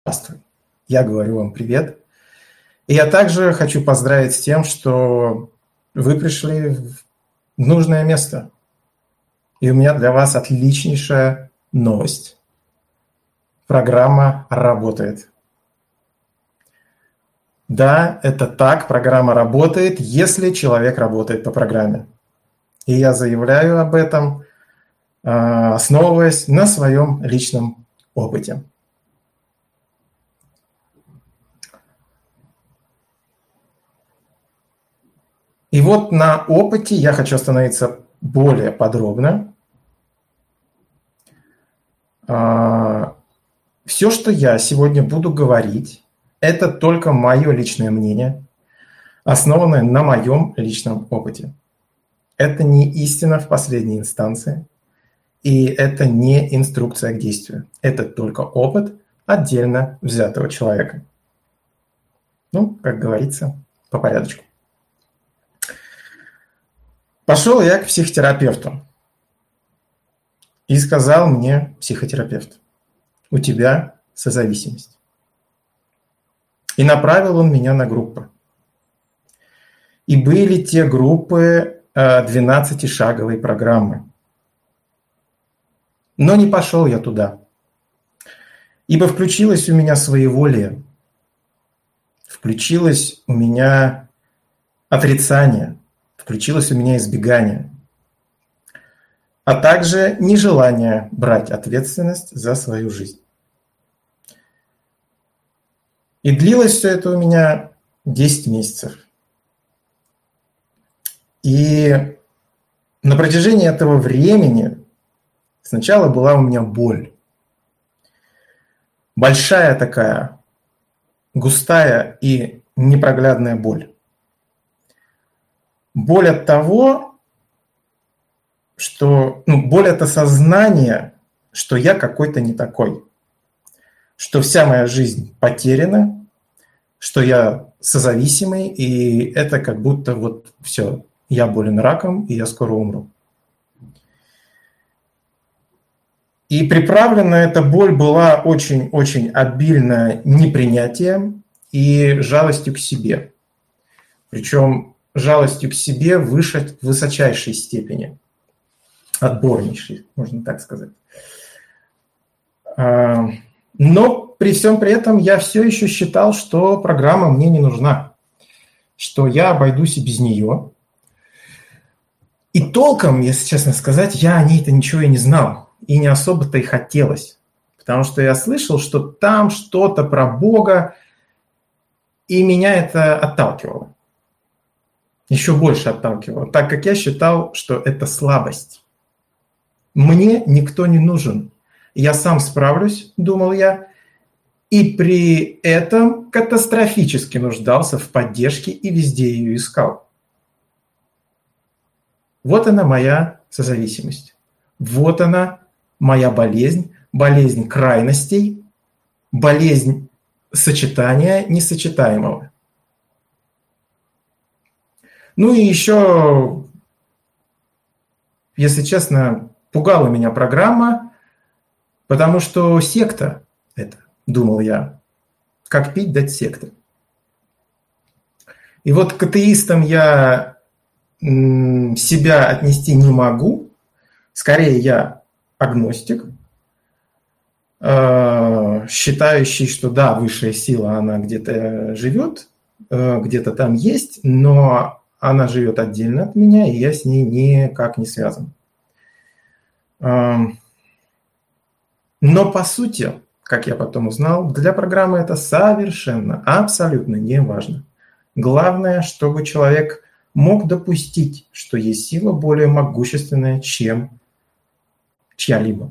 Здравствуй. Я говорю вам привет. И я также хочу поздравить с тем, что вы пришли в нужное место. И у меня для вас отличнейшая новость. Программа работает. Да, это так, программа работает, если человек работает по программе. И я заявляю об этом, основываясь на своем личном опыте. И вот на опыте я хочу остановиться более подробно. Все, что я сегодня буду говорить, это только мое личное мнение, основанное на моем личном опыте. Это не истина в последней инстанции, и это не инструкция к действию. Это только опыт отдельно взятого человека. Ну, как говорится, по порядочку. Пошел я к психотерапевту. И сказал мне психотерапевт: у тебя созависимость. И направил он меня на группы. И были те группы 12-шаговой программы. Но не пошел я туда. Ибо включилось у меня своеволие. Включилось у меня отрицание. Включилось у меня избегание. А также нежелание брать ответственность за свою жизнь. И длилось все это у меня 10 месяцев. И на протяжении этого времени сначала была у меня боль. Большая такая, густая и непроглядная боль. Боль от того, что... боль от осознания, что я какой-то не такой. Что вся моя жизнь потеряна, что я созависимый, и это как будто вот все, я болен раком, и я скоро умру. И приправлена эта боль была очень-очень обильно непринятием и жалостью к себе. Причем жалостью к себе в высочайшей степени, отборнейшей, можно так сказать. Но при всем при этом я все еще считал, что программа мне не нужна, что я обойдусь и без нее. И толком, если честно сказать, я о ней-то ничего и не знал, и не особо-то и хотелось, потому что я слышал, что там что-то про Бога, и меня это отталкивало. Еще больше отталкивало, так как я считал, что это слабость. Мне никто не нужен. Я сам справлюсь, думал я, и при этом катастрофически нуждался в поддержке и везде ее искал. Вот она моя созависимость. Вот она моя болезнь, болезнь крайностей, болезнь сочетания несочетаемого. Ну и еще, если честно, пугала меня программа, потому что секта это, думал я, как пить дать секты. И вот к атеистам я себя отнести не могу, скорее я агностик, считающий, что да, высшая сила, она где-то живет, где-то там есть, но она живет отдельно от меня, и я с ней никак не связан. Но по сути, как я потом узнал, для программы это совершенно, абсолютно не важно. Главное, чтобы человек мог допустить, что есть сила более могущественная, чем чья-либо.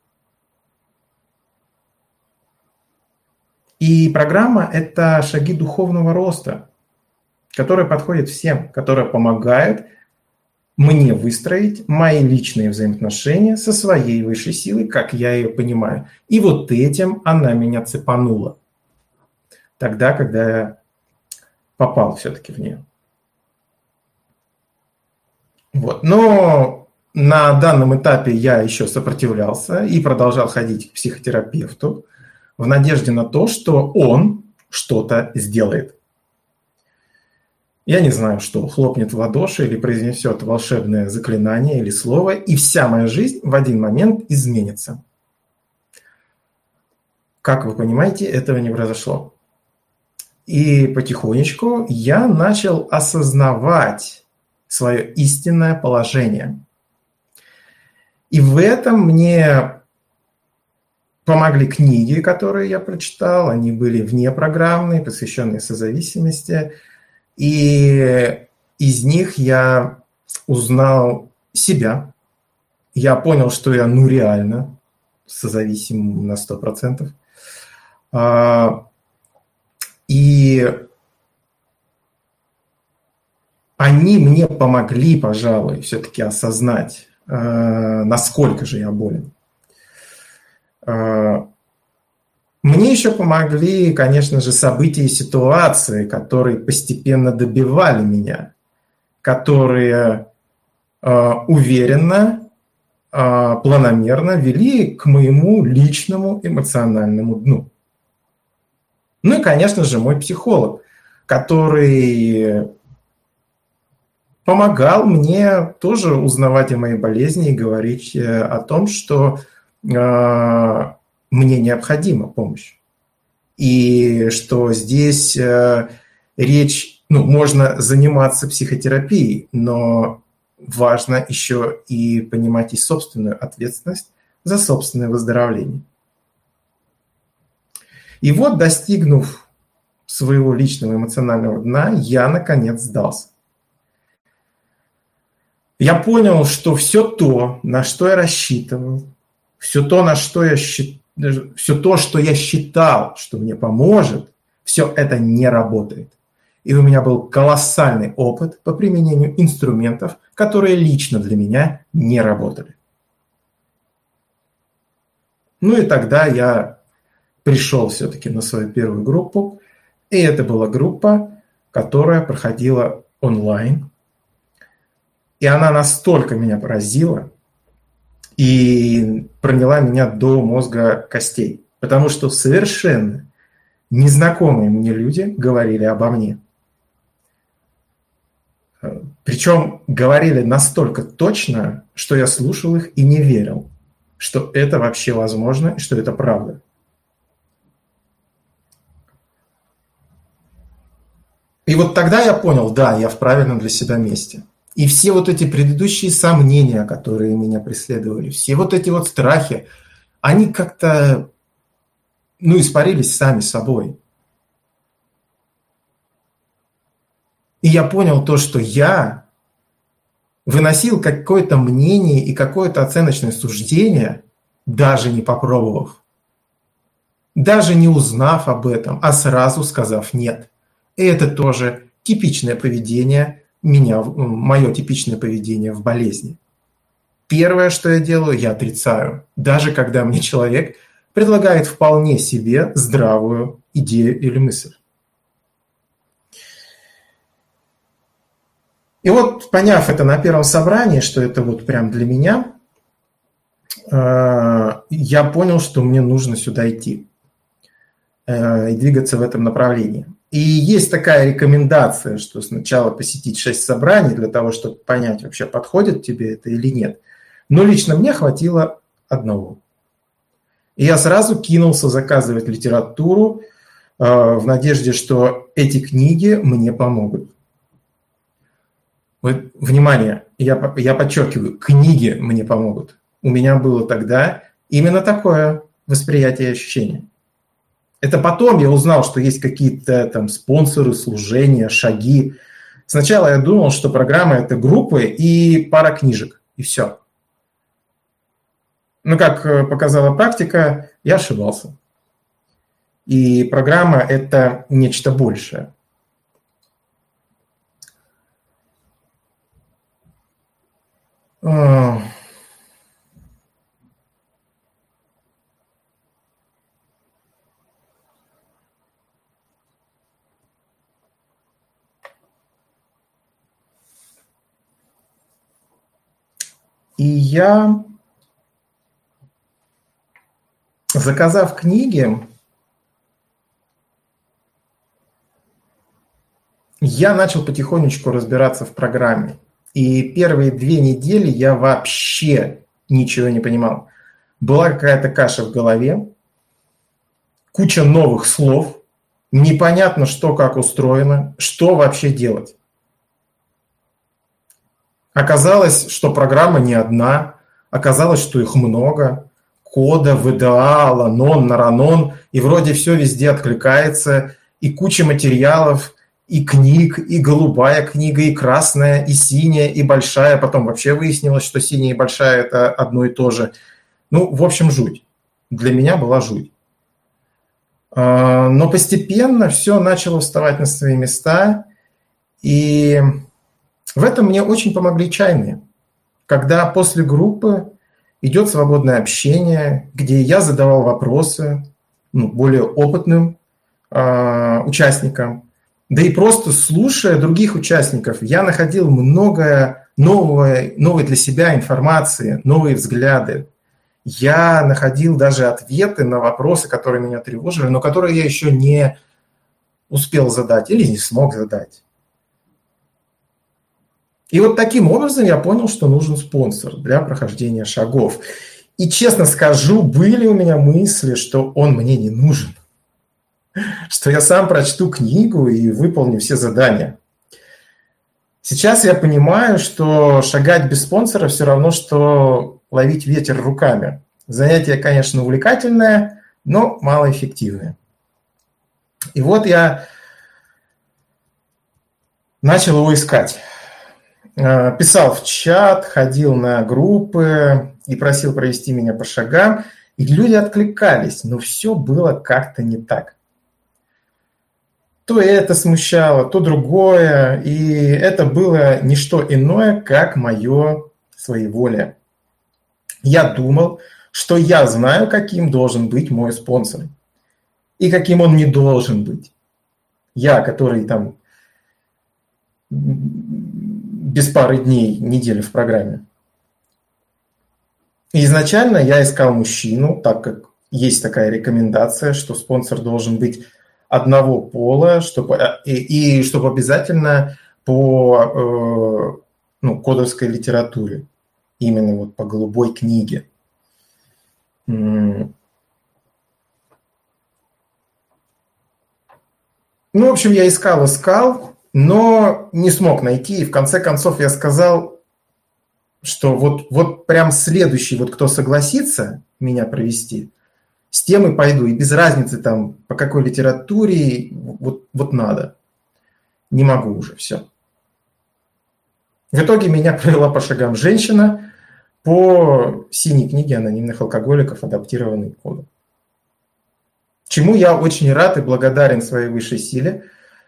И программа – это шаги духовного роста, которые подходят всем, которые помогают мне выстроить мои личные взаимоотношения со своей высшей силой, как я ее понимаю. И вот этим она меня цепанула. Тогда, когда я попал все-таки в нее. Вот. Но на данном этапе я еще сопротивлялся и продолжал ходить к психотерапевту. в надежде на то, что он что-то сделает. Я не знаю, что хлопнет в ладоши или произнесет волшебное заклинание или слово, и вся моя жизнь в один момент изменится. Как вы понимаете, этого не произошло. И потихонечку я начал осознавать свое истинное положение. И в этом мне помогли книги, которые я прочитал. Они были внепрограммные, посвященные созависимости. И из них я узнал себя. Я понял, что я реально созависим на 100%. И они мне помогли, пожалуй, все-таки осознать, насколько же я болен. Мне еще помогли, конечно же, события и ситуации, которые постепенно добивали меня, которые уверенно, планомерно вели к моему личному эмоциональному дну. Ну и, конечно же, мой психолог, который помогал мне тоже узнавать о моей болезни и говорить о том, что мне необходима помощь. И что здесь речь, можно заниматься психотерапией, но важно еще и понимать и собственную ответственность за собственное выздоровление. И вот, достигнув своего личного эмоционального дна, я, наконец, сдался. Я понял, что все то, на что я рассчитывал, все то, что я считал, что мне поможет, все это не работает. И у меня был колоссальный опыт по применению инструментов, которые лично для меня не работали. И тогда я пришел все-таки на свою первую группу, и это была группа, которая проходила онлайн. И она настолько меня поразила и проняла меня до мозга костей, потому что совершенно незнакомые мне люди говорили обо мне. Причем говорили настолько точно, что я слушал их и не верил, что это вообще возможно и что это правда. И вот тогда я понял, да, я в правильном для себя месте. И все вот эти предыдущие сомнения, которые меня преследовали, все вот эти вот страхи, они как-то, испарились сами собой. И я понял то, что я выносил какое-то мнение и какое-то оценочное суждение, даже не попробовав, даже не узнав об этом, а сразу сказав «нет». И это тоже типичное поведение мое типичное поведение в болезни. Первое, что я делаю, я отрицаю, даже когда мне человек предлагает вполне себе здравую идею или мысль. И вот, поняв это на первом собрании, что это вот прям для меня, я понял, что мне нужно сюда идти и двигаться в этом направлении. И есть такая рекомендация, что сначала посетить 6 собраний для того, чтобы понять, вообще подходит тебе это или нет. Но лично мне хватило одного. И я сразу кинулся заказывать литературу в надежде, что эти книги мне помогут. Вот, внимание, я подчеркиваю, книги мне помогут. У меня было тогда именно такое восприятие и ощущение. Это потом я узнал, что есть какие-то там спонсоры, служения, шаги. Сначала я думал, что программа – это группы и пара книжек, и все. Но, как показала практика, я ошибался. И программа – это нечто большее. И я, заказав книги, я начал потихонечку разбираться в программе. И первые 2 недели я вообще ничего не понимал. Была какая-то каша в голове, куча новых слов, непонятно, что как устроено, что вообще делать. Оказалось, что программа не одна, оказалось, что их много. Кода, VDA, Lanon, Naranon, и вроде все везде откликается, и куча материалов, и книг, и голубая книга, и красная, и синяя, и большая. Потом вообще выяснилось, что синяя и большая – это одно и то же. Ну, в общем, жуть. Для меня была жуть. Но постепенно все начало вставать на свои места, и в этом мне очень помогли чайные. Когда после группы идет свободное общение, где я задавал вопросы более опытным участникам, да и просто слушая других участников, я находил много новой для себя информации, новые взгляды. Я находил даже ответы на вопросы, которые меня тревожили, но которые я еще не успел задать или не смог задать. И вот таким образом я понял, что нужен спонсор для прохождения шагов. И честно скажу, были у меня мысли, что он мне не нужен, что я сам прочту книгу и выполню все задания. Сейчас я понимаю, что шагать без спонсора все равно, что ловить ветер руками. Занятие, конечно, увлекательное, но малоэффективное. И вот я начал его искать. Писал в чат, ходил на группы и просил провести меня по шагам. И люди откликались, но все было как-то не так. То это смущало, то другое. И это было не что иное, как мое своеволие. Я думал, что я знаю, каким должен быть мой спонсор. И каким он не должен быть. Я, который там без пары дней, недели в программе. И изначально я искал мужчину, так как есть такая рекомендация, что спонсор должен быть одного пола, чтобы обязательно по кодовской литературе, именно вот по голубой книге. В общем, я искал, но не смог найти. И в конце концов я сказал, что вот прям следующий, кто согласится меня провести, с тем и пойду. И без разницы там, по какой литературе, вот надо. Не могу уже, все. В итоге меня провела по шагам женщина по синей книге анонимных алкоголиков, адаптированной к коду. Чему я очень рад и благодарен своей высшей силе,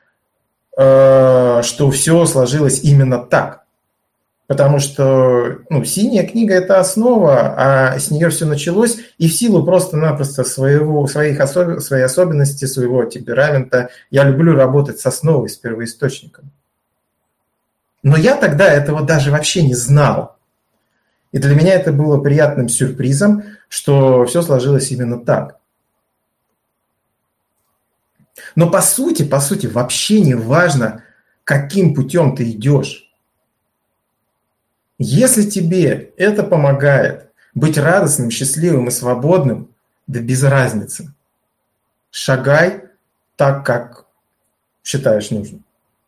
что все сложилось именно так. Потому что синяя книга – это основа, а с нее все началось, и в силу просто-напросто своей особенности, своего темперамента я люблю работать с основой, с первоисточником. Но я тогда этого даже вообще не знал. И для меня это было приятным сюрпризом, что все сложилось именно так. Но по сути, вообще не важно, каким путем ты идешь. Если тебе это помогает быть радостным, счастливым и свободным, да без разницы. Шагай так, как считаешь нужным.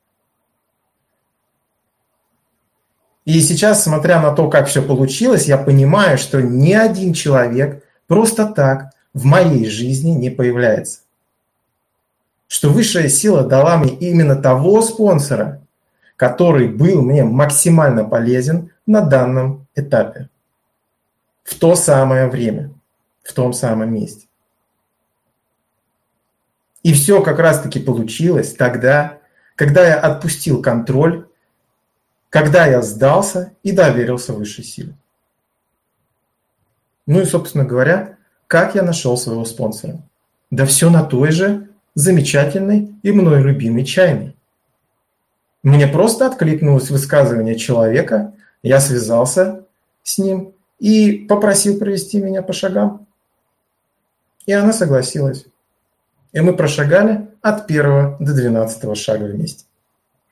И сейчас, смотря на то, как все получилось, я понимаю, что ни один человек просто так в моей жизни не появляется. Что высшая сила дала мне именно того спонсора, который был мне максимально полезен на данном этапе. В то самое время, в том самом месте. И все как раз-таки получилось тогда, когда я отпустил контроль, когда я сдался и доверился высшей силе. Ну и, собственно говоря, как я нашел своего спонсора? Да все на той же замечательной и мной любимой чайной. Мне просто откликнулось высказывание человека, я связался с ним и попросил провести меня по шагам. И она согласилась. И мы прошагали от 1 до 12 шага вместе.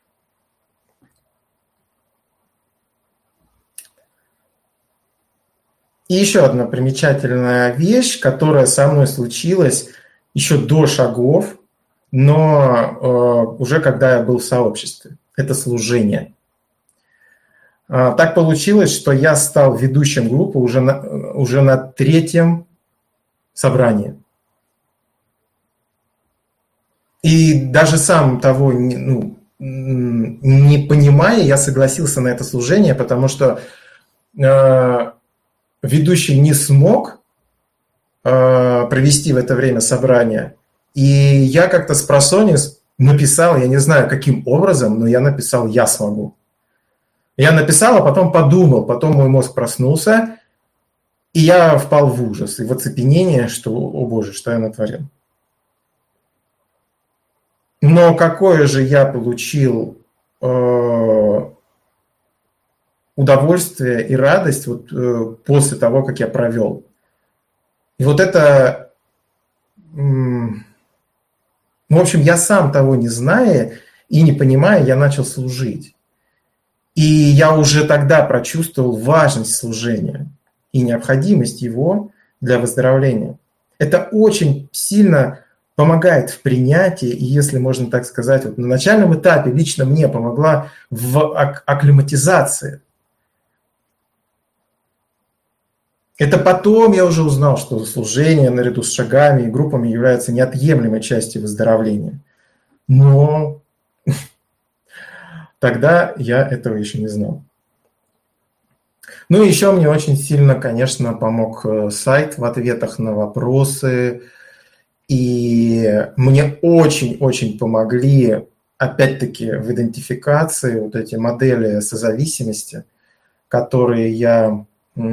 И еще одна примечательная вещь, которая со мной случилась еще до шагов, но уже когда я был в сообществе. Это служение. Так получилось, что я стал ведущим группы уже на третьем собрании. И даже сам того не понимая, я согласился на это служение, потому что ведущий не смог провести в это время собрание. И я как-то спросонья написал, я не знаю, каким образом, но я написал «я смогу». Я написал, а потом подумал, потом мой мозг проснулся, и я впал в ужас и в оцепенение, что, о боже, что я натворил. Но какое же я получил удовольствие и радость после того, как я провел. И вот это, в общем, я сам того не зная и не понимая, я начал служить. И я уже тогда прочувствовал важность служения и необходимость его для выздоровления. Это очень сильно помогает в принятии, и если можно так сказать, на начальном этапе лично мне помогла в акклиматизации. Это потом я уже узнал, что служение наряду с шагами и группами является неотъемлемой частью выздоровления. Но тогда я этого еще не знал. Ну и еще мне очень сильно, конечно, помог сайт в ответах на вопросы. И мне очень-очень помогли, опять-таки, в идентификации вот эти модели созависимости, которые я,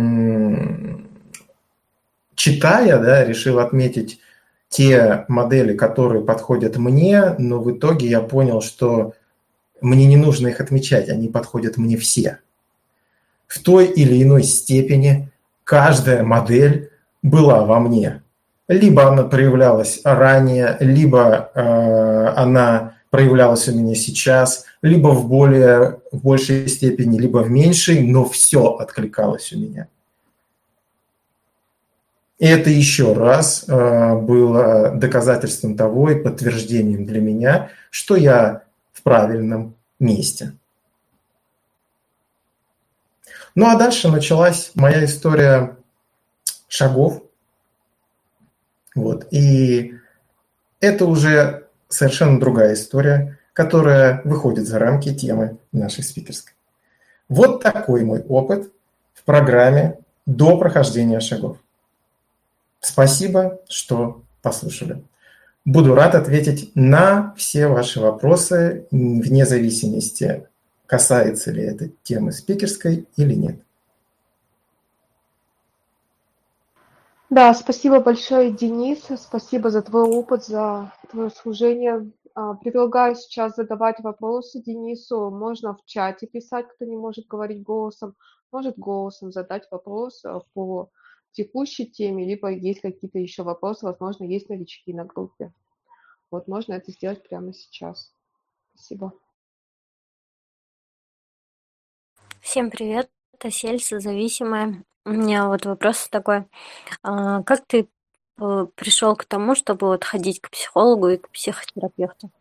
читая, решил отметить те модели, которые подходят мне, но в итоге я понял, что мне не нужно их отмечать, они подходят мне все. В той или иной степени каждая модель была во мне. Либо она проявлялась ранее, либо она проявлялась у меня сейчас, либо в большей степени, либо в меньшей, но все откликалось у меня. И это еще раз было доказательством того и подтверждением для меня, что я в правильном месте. Ну а дальше началась моя история шагов. И это уже совершенно другая история, которая выходит за рамки темы нашей спикерской. Вот такой мой опыт в программе до прохождения шагов. Спасибо, что послушали. Буду рад ответить на все ваши вопросы, вне зависимости, касается ли это темы спикерской или нет. Да, спасибо большое, Денис. Спасибо за твой опыт, за твое служение. Предлагаю сейчас задавать вопросы Денису. Можно в чате писать, кто не может говорить голосом. Может голосом задать вопрос по текущей теме, либо есть какие-то еще вопросы, возможно, есть новички на группе. Можно это сделать прямо сейчас. Спасибо. Всем привет, это Сель, созависимая. У меня вопрос такой. Как ты пришел к тому, чтобы ходить к психологу и к психотерапевту?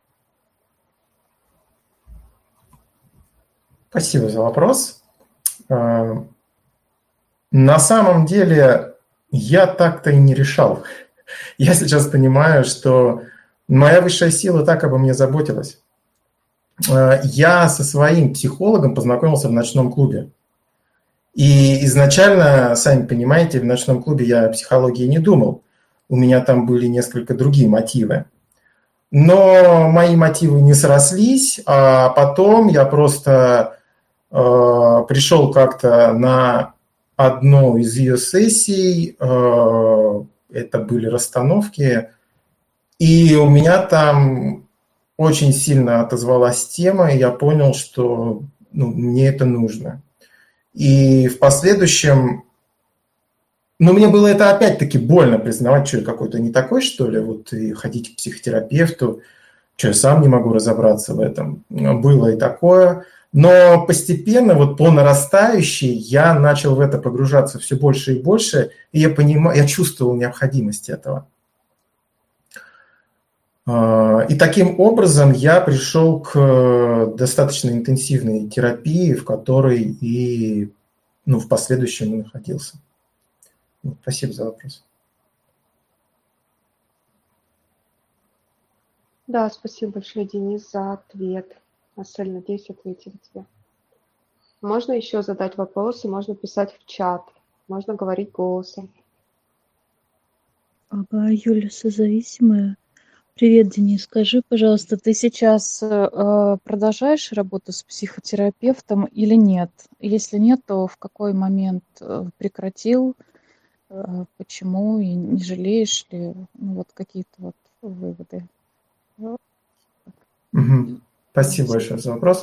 Спасибо за вопрос. На самом деле я так-то и не решал. Я сейчас понимаю, что моя высшая сила так обо мне заботилась. Я со своим психологом познакомился в ночном клубе. И изначально, сами понимаете, в ночном клубе я о психологии не думал. У меня там были несколько другие мотивы. Но мои мотивы не срослись, а потом я просто пришел как-то на одну из ее сессий, это были расстановки, и у меня там очень сильно отозвалась тема, и я понял, что мне это нужно. И в последующем, мне было это опять-таки больно признавать, что я какой-то не такой, что ли, и ходить к психотерапевту, что я сам не могу разобраться в этом. Было и такое, Но постепенно, вот по нарастающей, я начал в это погружаться все больше и больше, и я чувствовал необходимость этого. И таким образом я пришел к достаточно интенсивной терапии, в которой и в последующем и находился. Спасибо за вопрос. Да, спасибо большое, Денис, за ответ. Асель, надеюсь, ответили тебе. Можно еще задать вопросы, можно писать в чат, можно говорить голосом. Ага, Юля, созависимая. Привет, Денис. Скажи, пожалуйста, ты сейчас продолжаешь работу с психотерапевтом или нет? Если нет, то в какой момент прекратил, почему и не жалеешь ли? Вот какие-то выводы. Спасибо большое за вопрос.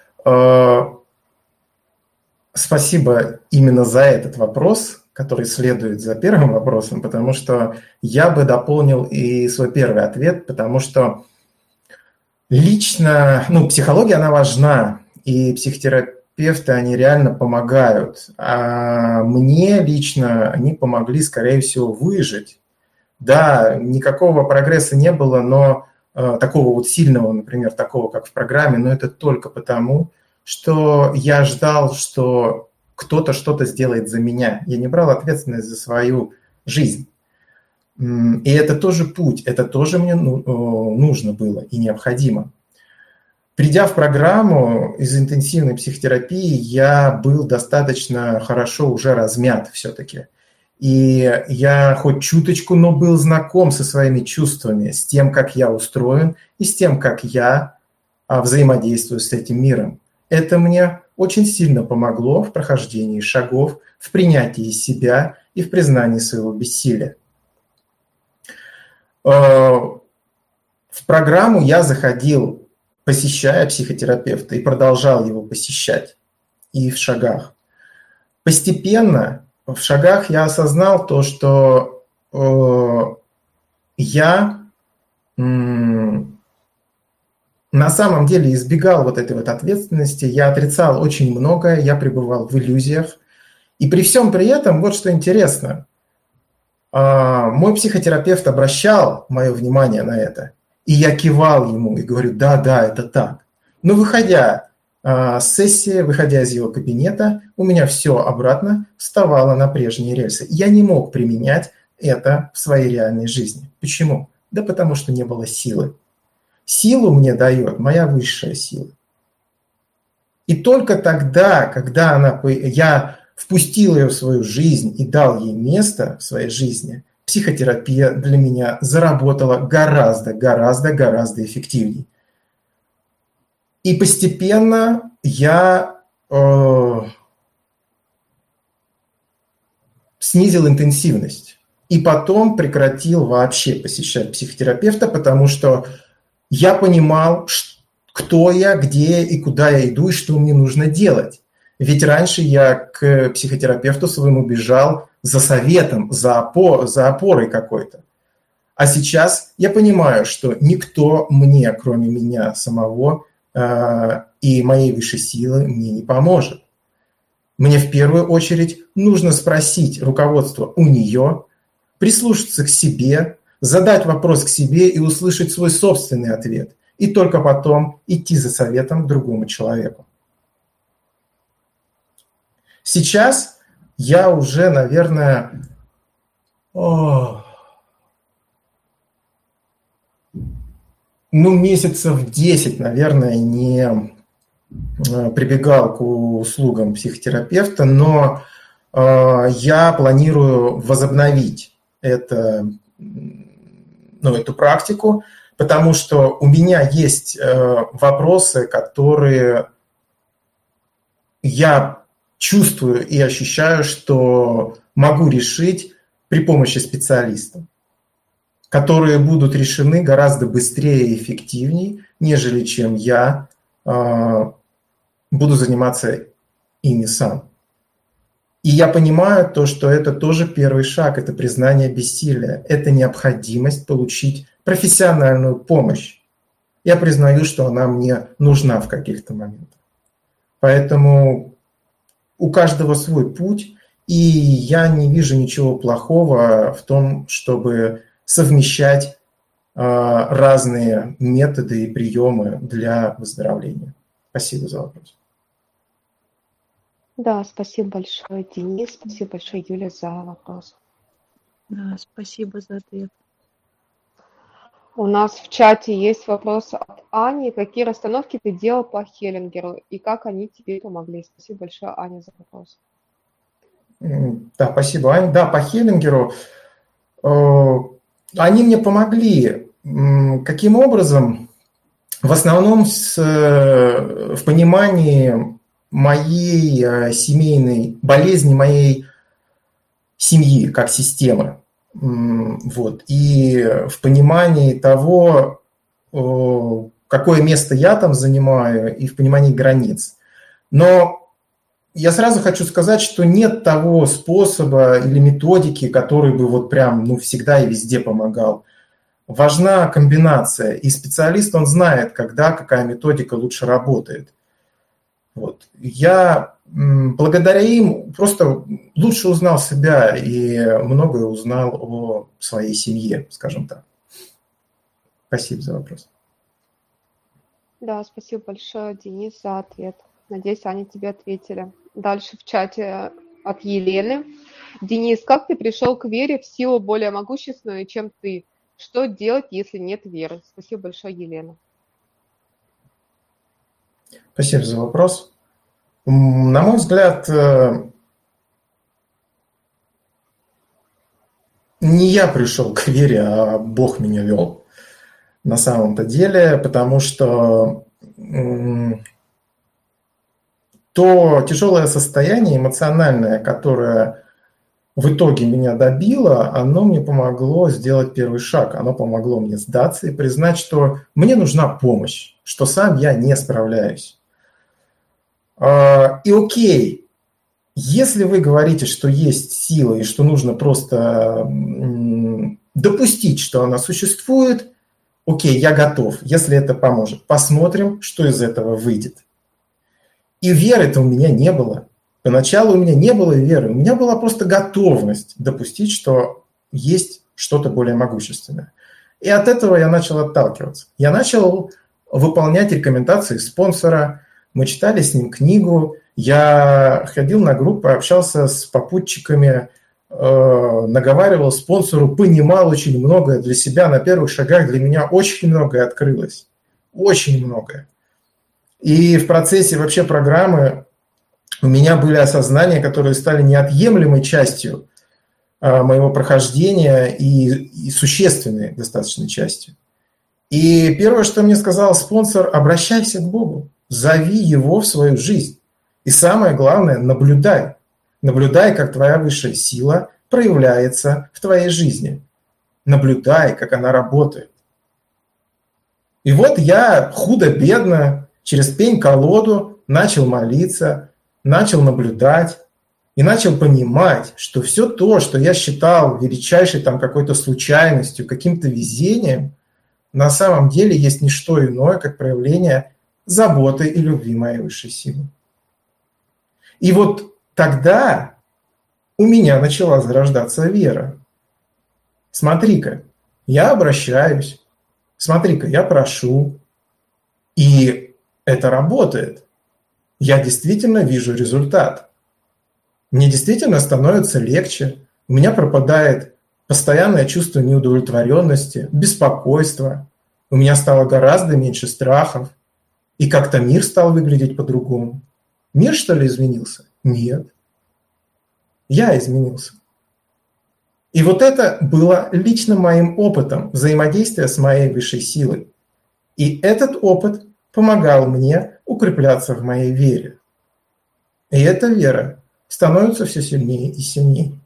Спасибо именно за этот вопрос, который следует за первым вопросом, потому что я бы дополнил и свой первый ответ, потому что лично, психология, она важна, и психотерапевты, они реально помогают. А мне лично они помогли, скорее всего, выжить. Да, никакого прогресса не было, но такого сильного, например, такого, как в программе, но это только потому, что я ждал, что кто-то что-то сделает за меня. Я не брал ответственность за свою жизнь. И это тоже путь, это тоже мне нужно было и необходимо. Придя в программу из интенсивной психотерапии, я был достаточно хорошо уже размят все-таки. И я хоть чуточку, но был знаком со своими чувствами, с тем, как я устроен, и с тем, как я взаимодействую с этим миром. Это мне очень сильно помогло в прохождении шагов, в принятии себя и в признании своего бессилия. В программу я заходил, посещая психотерапевта, и продолжал его посещать и в шагах. Постепенно в шагах я осознал то, что я на самом деле избегал этой ответственности, я отрицал очень многое, я пребывал в иллюзиях. И при всем при этом, вот что интересно, мой психотерапевт обращал мое внимание на это, и я кивал ему и говорю, да, это так. Но выходя с сессии, выходя из его кабинета, у меня все обратно вставало на прежние рельсы. Я не мог применять это в своей реальной жизни. Почему? Да потому что не было силы. Силу мне дает моя высшая сила. И только тогда, когда я впустил ее в свою жизнь и дал ей место в своей жизни, психотерапия для меня заработала гораздо эффективнее. И постепенно я снизил интенсивность. И потом прекратил вообще посещать психотерапевта, потому что я понимал, кто я, где и куда я иду, и что мне нужно делать. Ведь раньше я к психотерапевту своему бежал за советом, за опорой какой-то. А сейчас я понимаю, что никто мне, кроме меня самого и моей высшей силы, мне не поможет. Мне в первую очередь нужно спросить руководство у нее, прислушаться к себе, задать вопрос к себе и услышать свой собственный ответ. И только потом идти за советом к другому человеку. Сейчас я уже, наверное, месяцев 10, наверное, не прибегал к услугам психотерапевта, но я планирую возобновить эту практику, потому что у меня есть вопросы, которые я чувствую и ощущаю, что могу решить при помощи специалистов, которые будут решены гораздо быстрее и эффективнее, нежели чем я буду заниматься ими сам. И я понимаю то, что это тоже первый шаг, это признание бессилия, это необходимость получить профессиональную помощь. Я признаю, что она мне нужна в каких-то моментах. Поэтому у каждого свой путь, и я не вижу ничего плохого в том, чтобы совмещать разные методы и приемы для выздоровления. Спасибо за вопрос. Да, спасибо большое, Денис. Спасибо большое, Юля, за вопрос. Да, спасибо за ответ. У нас в чате есть вопрос от Ани. Какие расстановки ты делал по Хеллингеру и как они тебе помогли? Спасибо большое, Аня, за вопрос. Да, спасибо, Аня. Да, по Хеллингеру они мне помогли. Каким образом? В основном в понимании моей семейной болезни, моей семьи как системы. Вот. И в понимании того, какое место я там занимаю, и в понимании границ. Но я сразу хочу сказать, что нет того способа или методики, который бы вот прям всегда и везде помогал. Важна комбинация, и специалист, он знает, когда какая методика лучше работает. Вот. Я благодаря им просто лучше узнал себя и многое узнал о своей семье, скажем так. Спасибо за вопрос. Да, спасибо большое, Денис, за ответ. Надеюсь, Аня, тебе ответили. Дальше в чате от Елены. Денис, как ты пришел к вере в силу более могущественную, чем ты? Что делать, если нет веры? Спасибо большое, Елена. Спасибо за вопрос. На мой взгляд, не я пришел к вере, а Бог меня вел на самом-то деле, потому что то тяжелое состояние эмоциональное, которое в итоге меня добило, оно мне помогло сделать первый шаг. Оно помогло мне сдаться и признать, что мне нужна помощь, что сам я не справляюсь. И окей, если вы говорите, что есть сила и что нужно просто допустить, что она существует, окей, я готов, если это поможет. Посмотрим, что из этого выйдет. И веры-то у меня не было. Поначалу у меня не было веры, у меня была просто готовность допустить, что есть что-то более могущественное. И от этого я начал отталкиваться. Я начал выполнять рекомендации спонсора, мы читали с ним книгу, я ходил на группы, общался с попутчиками, наговаривал спонсору, понимал очень многое для себя. На первых шагах для меня очень многое открылось. Очень многое. И в процессе вообще программы у меня были осознания, которые стали неотъемлемой частью моего прохождения и существенной достаточной частью. И первое, что мне сказал спонсор, обращайся к Богу, зови Его в свою жизнь. И самое главное, наблюдай. Наблюдай, как твоя высшая сила проявляется в твоей жизни. Наблюдай, как она работает. И вот я худо-бедно через пень-колоду начал молиться, начал наблюдать и начал понимать, что все то, что я считал величайшей там какой-то случайностью, каким-то везением, на самом деле есть не что иное, как проявление заботы и любви моей высшей силы. И вот тогда у меня начала зарождаться вера. Смотри-ка, я обращаюсь, смотри-ка, я прошу, и это работает. Я действительно вижу результат. Мне действительно становится легче, у меня пропадает постоянное чувство неудовлетворенности, беспокойства, у меня стало гораздо меньше страхов, и как-то мир стал выглядеть по-другому. Мир, что ли, изменился? Нет. Я изменился. И вот это было лично моим опытом взаимодействия с моей высшей силой. И этот опыт помогал мне укрепляться в моей вере. И эта вера становится все сильнее и сильнее.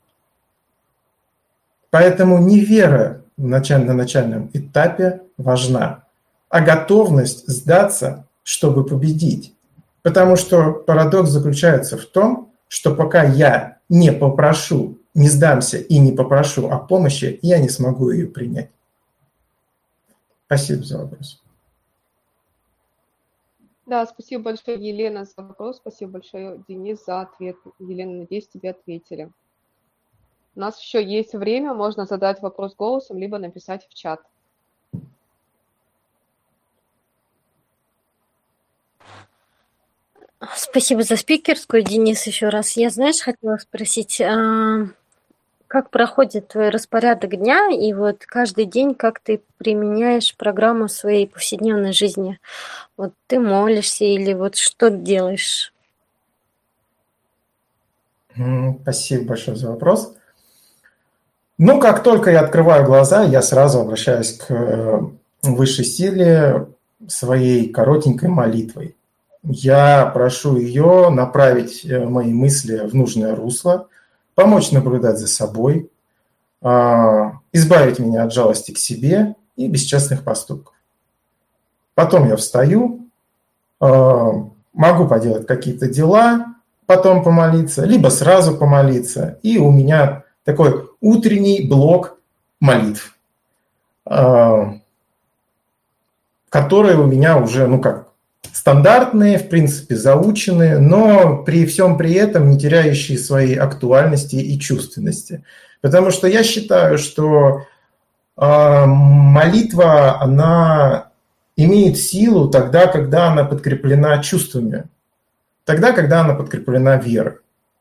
Поэтому не вера на начальном этапе важна, а готовность сдаться, чтобы победить. Потому что парадокс заключается в том, что пока я не попрошу, не сдамся и не попрошу о помощи, я не смогу ее принять. Спасибо за вопрос. Да, спасибо большое, Елена, за вопрос. Спасибо большое, Денис, за ответ. Елена, надеюсь, тебе ответили. У нас еще есть время, можно задать вопрос голосом, либо написать в чат. Спасибо за спикерскую, Денис, еще раз. Я, знаешь, хотела спросить, как проходит твой распорядок дня, и вот каждый день как ты применяешь программу в своей повседневной жизни? Вот ты молишься или вот что делаешь? Спасибо большое за вопрос. Ну, как только я открываю глаза, я сразу обращаюсь к высшей силе своей коротенькой молитвой. Я прошу ее направить мои мысли в нужное русло, помочь наблюдать за собой, избавить меня от жалости к себе и бесчестных поступков. Потом я встаю, могу поделать какие-то дела, потом помолиться, либо сразу помолиться. И у меня такой утренний блок молитв, которые у меня уже, стандартные, в принципе, заученные, но при всем при этом не теряющие своей актуальности и чувственности. Потому что я считаю, что молитва, она имеет силу тогда, когда она подкреплена чувствами, тогда, когда она подкреплена верой.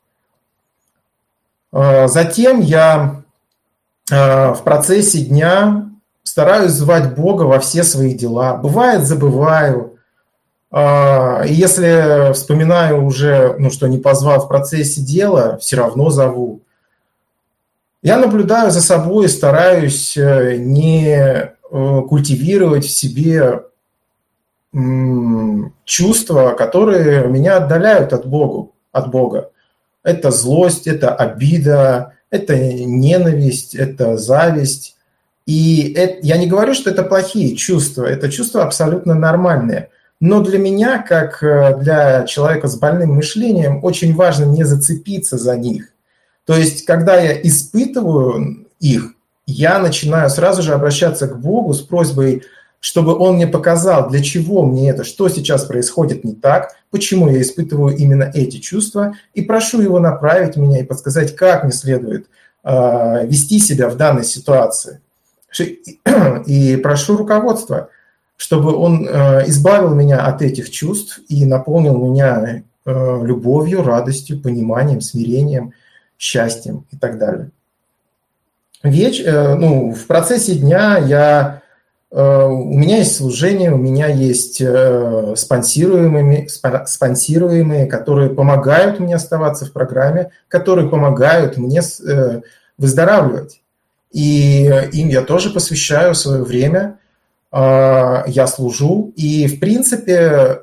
Затем я в процессе дня стараюсь звать Бога во все свои дела. Бывает, забываю. И если вспоминаю уже, что не позвал в процессе дела, все равно зову. Я наблюдаю за собой и стараюсь не культивировать в себе чувства, которые меня отдаляют от Бога. Это злость, это обида, это ненависть, это зависть. И я не говорю, что это плохие чувства, это чувства абсолютно нормальные. Но для меня, как для человека с больным мышлением, очень важно не зацепиться за них. То есть, когда я испытываю их, я начинаю сразу же обращаться к Богу с просьбой, чтобы Он мне показал, для чего мне это, что сейчас происходит не так, почему я испытываю именно эти чувства, и прошу Его направить меня и подсказать, как мне следует вести себя в данной ситуации. И прошу руководства, чтобы Он избавил меня от этих чувств и наполнил меня любовью, радостью, пониманием, смирением, счастьем и так далее. В процессе дня у меня есть служение, у меня есть спонсируемые, которые помогают мне оставаться в программе, которые помогают мне выздоравливать. И им я тоже посвящаю свое время, я служу. И, в принципе,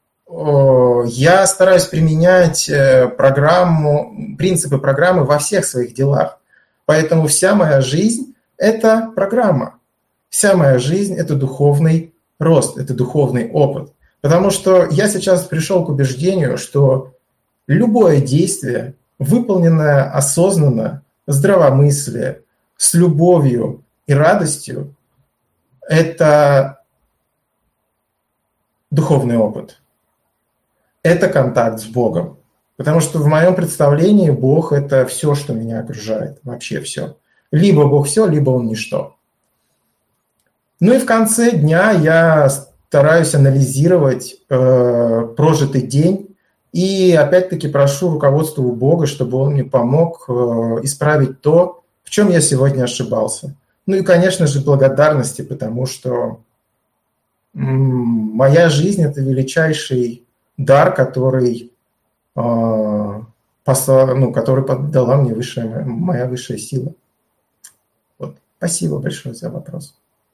я стараюсь применять принципы программы во всех своих делах. Поэтому вся моя жизнь – это программа. Вся моя жизнь – это духовный рост, это духовный опыт. Потому что я сейчас пришел к убеждению, что любое действие, выполненное осознанно, здравомыслие, с любовью и радостью – это духовный опыт. Это контакт с Богом. Потому что в моем представлении Бог – это все, что меня окружает, вообще все. Либо Бог все, либо Он ничто. Ну и в конце дня я стараюсь анализировать прожитый день и опять-таки прошу руководства у Бога, чтобы Он мне помог исправить то, в чем я сегодня ошибался. Ну и, конечно же, благодарности, потому что моя жизнь – это величайший дар, который дала мне моя высшая сила. Вот. Спасибо большое за вопрос.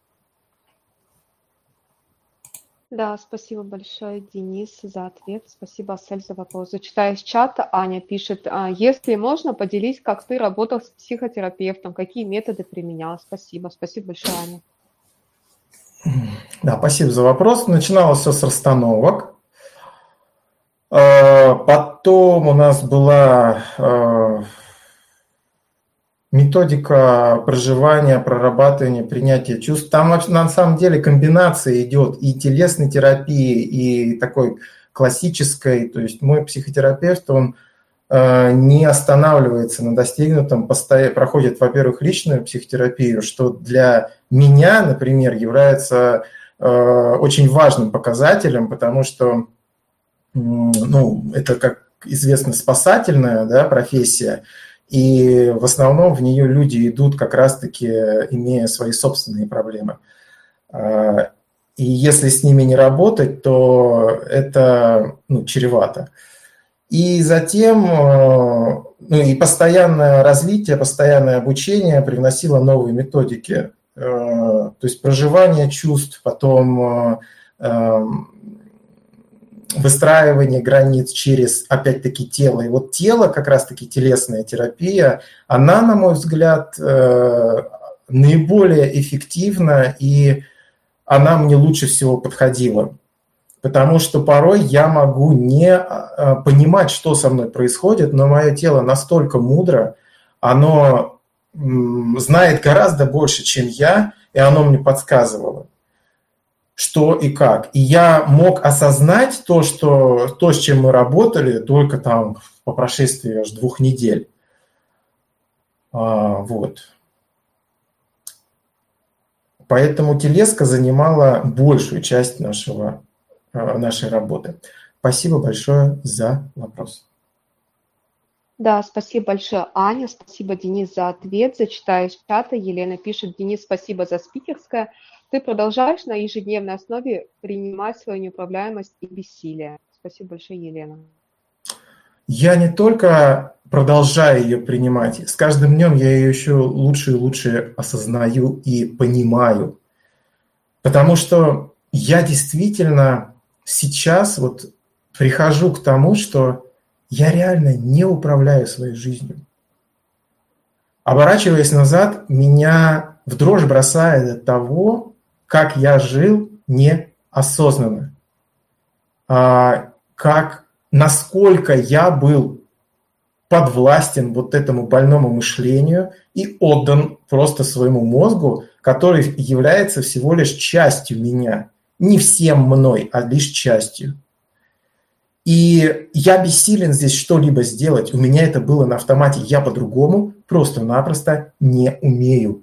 Да, спасибо большое, Денис, за ответ. Спасибо, Асель, за вопрос. Зачитаю из чата. Аня пишет, если можно, поделись, как ты работал с психотерапевтом, какие методы применял. Спасибо. Спасибо большое, Аня. Да, спасибо за вопрос. Начиналось все с расстановок. Потом у нас была методика проживания, прорабатывания, принятия чувств. Там на самом деле комбинация идет и телесной терапии, и такой классической. То есть мой психотерапевт, он не останавливается на достигнутом, проходит, во-первых, личную психотерапию, что для меня, например, является очень важным показателем, потому что это, как известно, спасательная, да, профессия, и в основном в нее люди идут как раз-таки, имея свои собственные проблемы. И если с ними не работать, то это чревато. И затем и постоянное развитие, постоянное обучение привносило новые методики. То есть проживание чувств, потом выстраивание границ через, опять-таки, тело. И вот тело, как раз-таки телесная терапия, она, на мой взгляд, наиболее эффективна, и она мне лучше всего подходила. Потому что порой я могу не понимать, что со мной происходит, но мое тело настолько мудро, оно знает гораздо больше, чем я, и оно мне подсказывало, что и как. И я мог осознать то, с чем мы работали, только там по прошествии аж 2 недель. Вот. Поэтому телеска занимала большую часть нашей работы. Спасибо большое за вопрос. Да, спасибо большое, Аня. Спасибо, Денис, за ответ. Зачитаю из чата. Елена пишет: Денис, спасибо за спикерское. Ты продолжаешь на ежедневной основе принимать свою неуправляемость и бессилие. Спасибо большое, Елена. Я не только продолжаю ее принимать, с каждым днем я ее еще лучше и лучше осознаю и понимаю. Потому что я действительно сейчас вот прихожу к тому, что я реально не управляю своей жизнью. Оборачиваясь назад, меня в дрожь бросает от того, как я жил неосознанно. Насколько я был подвластен вот этому больному мышлению и отдан просто своему мозгу, который является всего лишь частью меня. Не всем мной, а лишь частью. И я бессилен здесь что-либо сделать. У меня это было на автомате. Я по-другому просто-напросто не умею.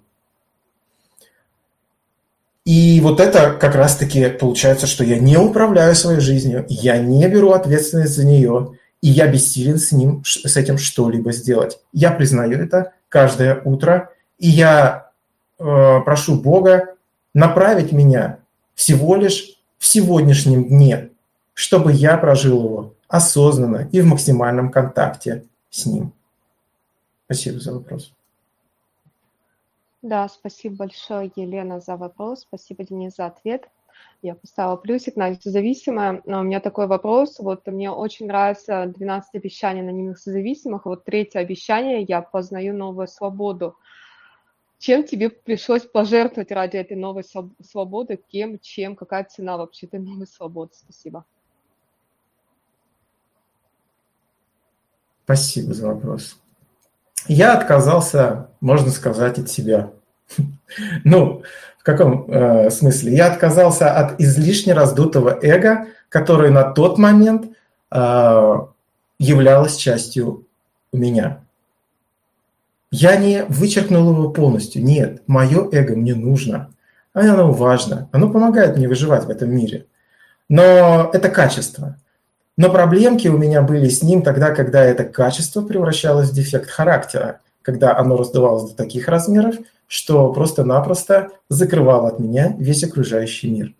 И вот это как раз-таки получается, что я не управляю своей жизнью, я не беру ответственность за нее, и я бессилен с этим что-либо сделать. Я признаю это каждое утро, и я прошу Бога направить меня всего лишь в сегодняшнем дне, чтобы я прожил его осознанно и в максимальном контакте с ним. Спасибо за вопрос. Да, спасибо большое, Елена, за вопрос. Спасибо, Денис, за ответ. Я поставила плюсик на созависимое. Но у меня такой вопрос. Вот мне очень нравится 12 обещаний анонимных созависимых. Вот 3-е обещание: я познаю новую свободу. Чем тебе пришлось пожертвовать ради этой новой свободы? Кем, чем? Какая цена вообще этой новой свободы? Спасибо. Спасибо за вопрос. Я отказался, можно сказать, от себя. В каком смысле? Я отказался от излишне раздутого эго, которое на тот момент являлось частью меня. Я не вычеркнул его полностью. Нет, мое эго мне нужно. Оно важно. Оно помогает мне выживать в этом мире. Но это качество. Но проблемки у меня были с ним тогда, когда это качество превращалось в дефект характера, когда оно раздувалось до таких размеров, что просто-напросто закрывало от меня весь окружающий мир.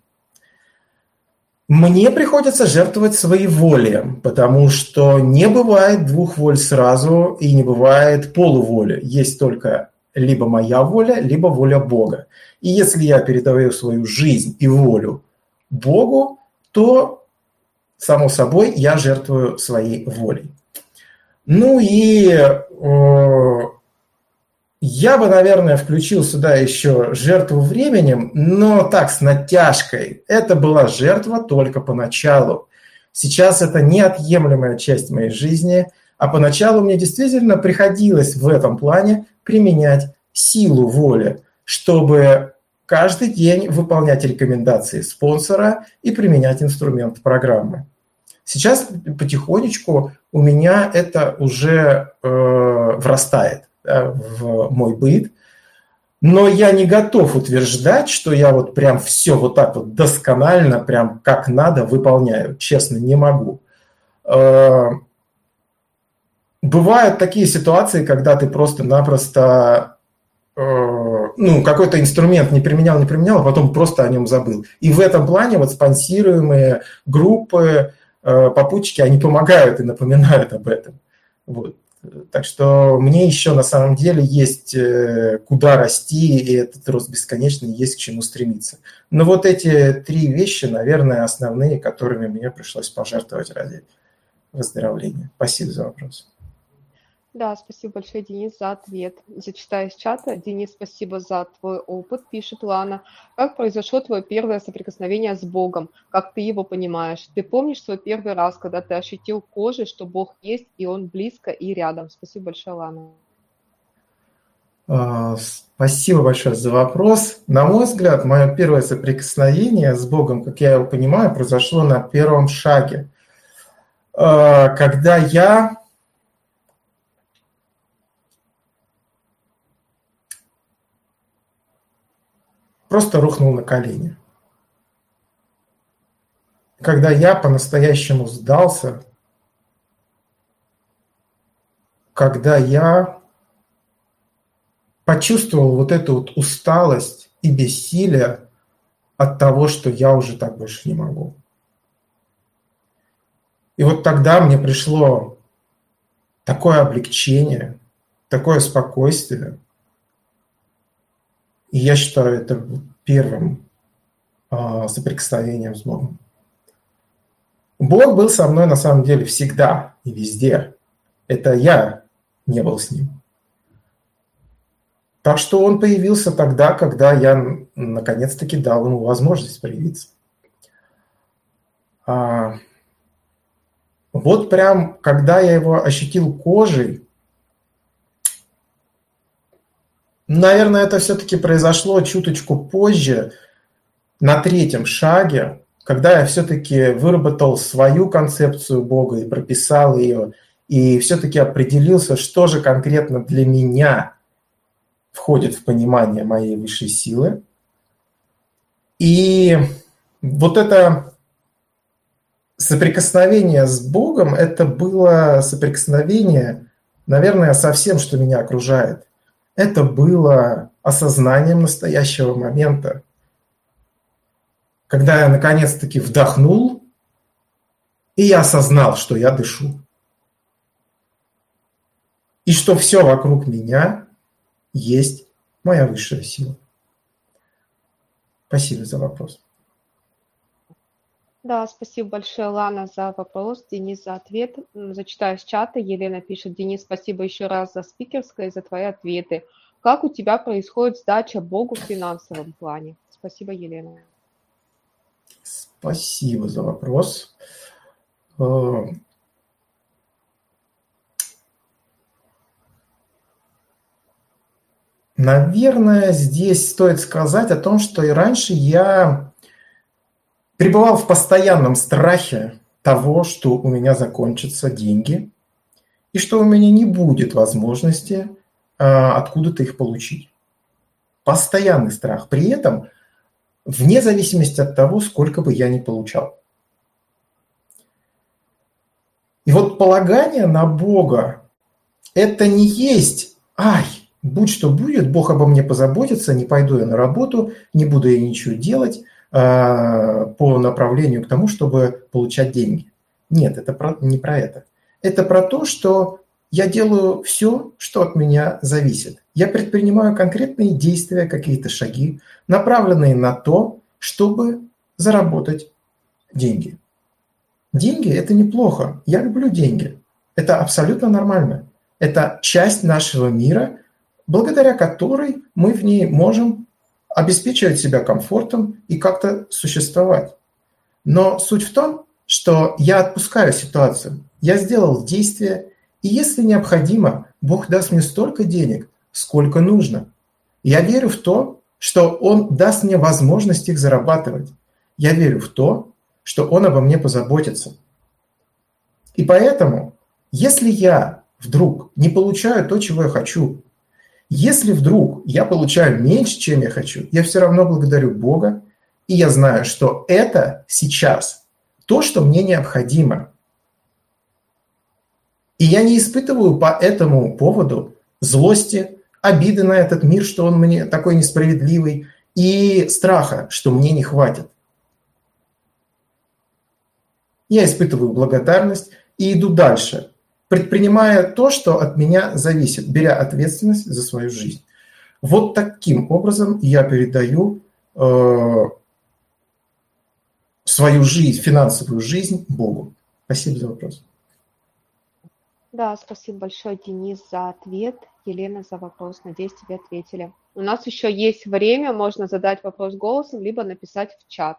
Мне приходится жертвовать своеволием, потому что не бывает 2 воль сразу и не бывает полуволи. Есть только либо моя воля, либо воля Бога. И если я передаю свою жизнь и волю Богу, то само собой, я жертвую своей волей. Я бы, наверное, включил сюда еще жертву временем, но так, с натяжкой. Это была жертва только поначалу. Сейчас это неотъемлемая часть моей жизни, а поначалу мне действительно приходилось в этом плане применять силу воли, чтобы каждый день выполнять рекомендации спонсора и применять инструмент программы. Сейчас потихонечку у меня это уже врастает в мой быт, но я не готов утверждать, что я вот прям все вот так вот досконально, прям как надо выполняю. Честно, не могу. Бывают такие ситуации, когда ты просто-напросто какой-то инструмент не применял, а потом просто о нем забыл. И в этом плане вот спонсируемые группы, попутчики, они помогают и напоминают об этом. Вот. Так что мне еще на самом деле есть куда расти, и этот рост бесконечный, есть к чему стремиться. Но вот эти 3 вещи, наверное, основные, которыми мне пришлось пожертвовать ради выздоровления. Спасибо за вопрос. Да, спасибо большое, Денис, за ответ. Зачитаю из чата. Денис, спасибо за твой опыт, пишет Лана. Как произошло твое первое соприкосновение с Богом? Как ты его понимаешь? Ты помнишь свой первый раз, когда ты ощутил кожей, что Бог есть, и Он близко и рядом? Спасибо большое, Лана. Спасибо большое за вопрос. На мой взгляд, мое первое соприкосновение с Богом, как я его понимаю, произошло на первом шаге. Когда я просто рухнул на колени. Когда я по-настоящему сдался, когда я почувствовал вот эту вот усталость и бессилие от того, что я уже так больше не могу. И вот тогда мне пришло такое облегчение, такое спокойствие. И я считаю это первым соприкосновением с Богом. Бог был со мной на самом деле всегда и везде. Это я не был с Ним. Так что Он появился тогда, когда я наконец-таки дал Ему возможность проявиться. Вот прям, когда я Его ощутил кожей, наверное, это все-таки произошло чуточку позже, на 3-м шаге, когда я все-таки выработал свою концепцию Бога и прописал ее, и все-таки определился, что же конкретно для меня входит в понимание моей высшей силы. И вот это соприкосновение с Богом, это было соприкосновение, наверное, со всем, что меня окружает. Это было осознанием настоящего момента, когда я наконец-таки вдохнул, и я осознал, что я дышу. И что все вокруг меня есть моя высшая сила. Спасибо за вопрос. Да, спасибо большое, Лана, за вопрос, Денис, за ответ. Зачитаю с чата. Елена пишет: Денис, спасибо еще раз за спикерское и за твои ответы. Как у тебя происходит сдача Богу в финансовом плане? Спасибо, Елена. Спасибо за вопрос. Наверное, здесь стоит сказать о том, что и раньше я пребывал в постоянном страхе того, что у меня закончатся деньги и что у меня не будет возможности откуда-то их получить. Постоянный страх. При этом вне зависимости от того, сколько бы я ни получал. И вот полагание на Бога – это не есть «ай, будь что будет, Бог обо мне позаботится, не пойду я на работу, не буду я ничего делать по направлению к тому, чтобы получать деньги». Нет, это не про это. Это про то, что я делаю все, что от меня зависит. Я предпринимаю конкретные действия, какие-то шаги, направленные на то, чтобы заработать деньги. Деньги – это неплохо. Я люблю деньги. Это абсолютно нормально. Это часть нашего мира, благодаря которой мы в ней можем обеспечивать себя комфортом и как-то существовать. Но суть в том, что я отпускаю ситуацию. Я сделал действие, и если необходимо, Бог даст мне столько денег, сколько нужно. Я верю в то, что Он даст мне возможность их зарабатывать. Я верю в то, что Он обо мне позаботится. И поэтому, если я вдруг не получаю то, чего я хочу, если вдруг я получаю меньше, чем я хочу, я все равно благодарю Бога, и я знаю, что это сейчас то, что мне необходимо. И я не испытываю по этому поводу злости, обиды на этот мир, что он мне такой несправедливый, и страха, что мне не хватит. Я испытываю благодарность и иду дальше, предпринимая то, что от меня зависит, беря ответственность за свою жизнь. Вот таким образом я передаю свою жизнь, финансовую жизнь Богу. Спасибо за вопрос. Да, спасибо большое, Денис, за ответ. Елена, за вопрос. Надеюсь, тебе ответили. У нас еще есть время, можно задать вопрос голосом, либо написать в чат.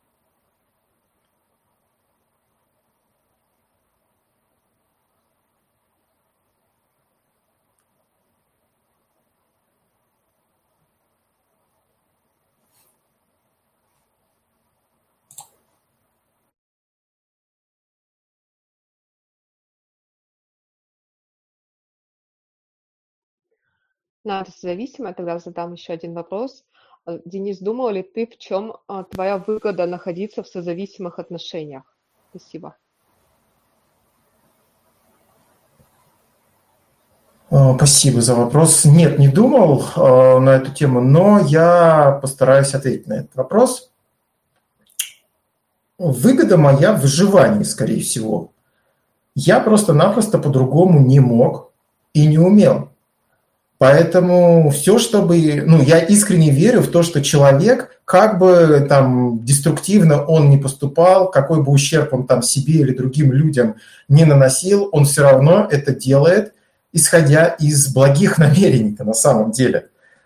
На зависимое, тогда задам еще один вопрос. Денис, думал ли ты, в чем твоя выгода находиться в созависимых отношениях? Спасибо. Спасибо за вопрос. Нет, не думал на эту тему, но я постараюсь ответить на этот вопрос. Выгода моя в выживании, скорее всего. Я просто-напросто по-другому не мог и не умел. Поэтому все, чтобы... я искренне верю в то, что человек, как бы там деструктивно он не поступал, какой бы ущерб он там себе или другим людям не наносил, он все равно это делает, исходя из благих намерений на самом деле.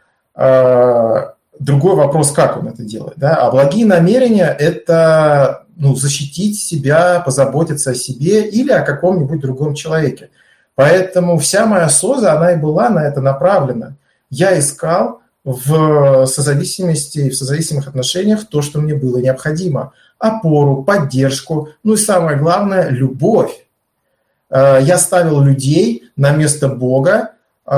Другой вопрос, как он это делает. Да? А благие намерения – это защитить себя, позаботиться о себе или о каком-нибудь другом человеке. Поэтому вся моя СОЗа, она и была на это направлена. Я искал в созависимости и в созависимых отношениях то, что мне было необходимо. Опору, поддержку, и самое главное – любовь. Я ставил людей на место Бога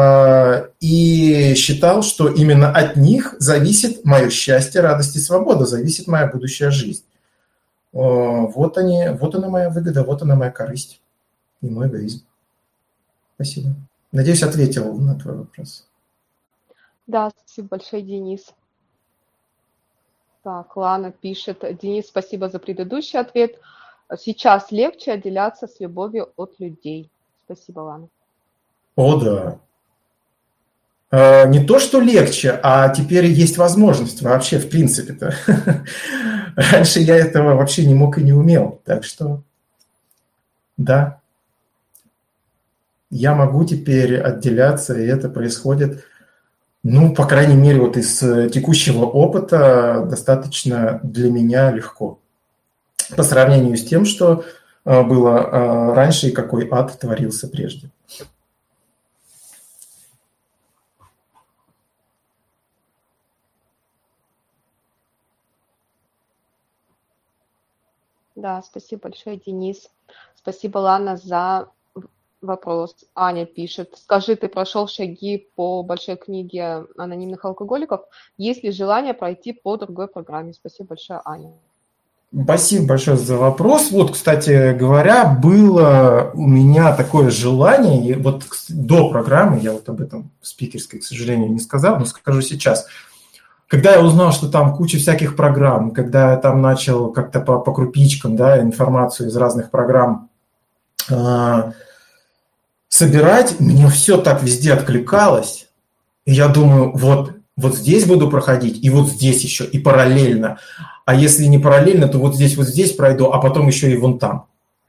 и считал, что именно от них зависит мое счастье, радость и свобода, зависит моя будущая жизнь. Вот она моя выгода, вот она моя корысть и мой эгоизм. Спасибо. Надеюсь, ответил на твой вопрос. Да, спасибо большое, Денис. Так, Лана пишет. Денис, спасибо за предыдущий ответ. Сейчас легче отделяться с любовью от людей. Спасибо, Лана. О, да. Не то, что легче, а теперь есть возможность вообще, в принципе-то. Раньше я этого вообще не мог и не умел. Так что, да. Я могу теперь отделяться, и это происходит, по крайней мере, вот из текущего опыта достаточно для меня легко. По сравнению с тем, что было раньше и какой ад творился прежде. Да, спасибо большое, Денис. Спасибо, Лана, за вопрос. Аня пишет. Скажи, ты прошел шаги по большой книге анонимных алкоголиков. Есть ли желание пройти по другой программе? Спасибо большое, Аня. Спасибо большое за вопрос. Вот, кстати говоря, было у меня такое желание, вот до программы, я вот об этом в спикерской, к сожалению, не сказал, но скажу сейчас. Когда я узнал, что там куча всяких программ, когда я там начал как-то по крупичкам, да, информацию из разных программ собирать, мне все так везде откликалось. И я думаю, вот здесь буду проходить, и вот здесь еще, и параллельно. А если не параллельно, то вот здесь пройду, а потом еще и вон там.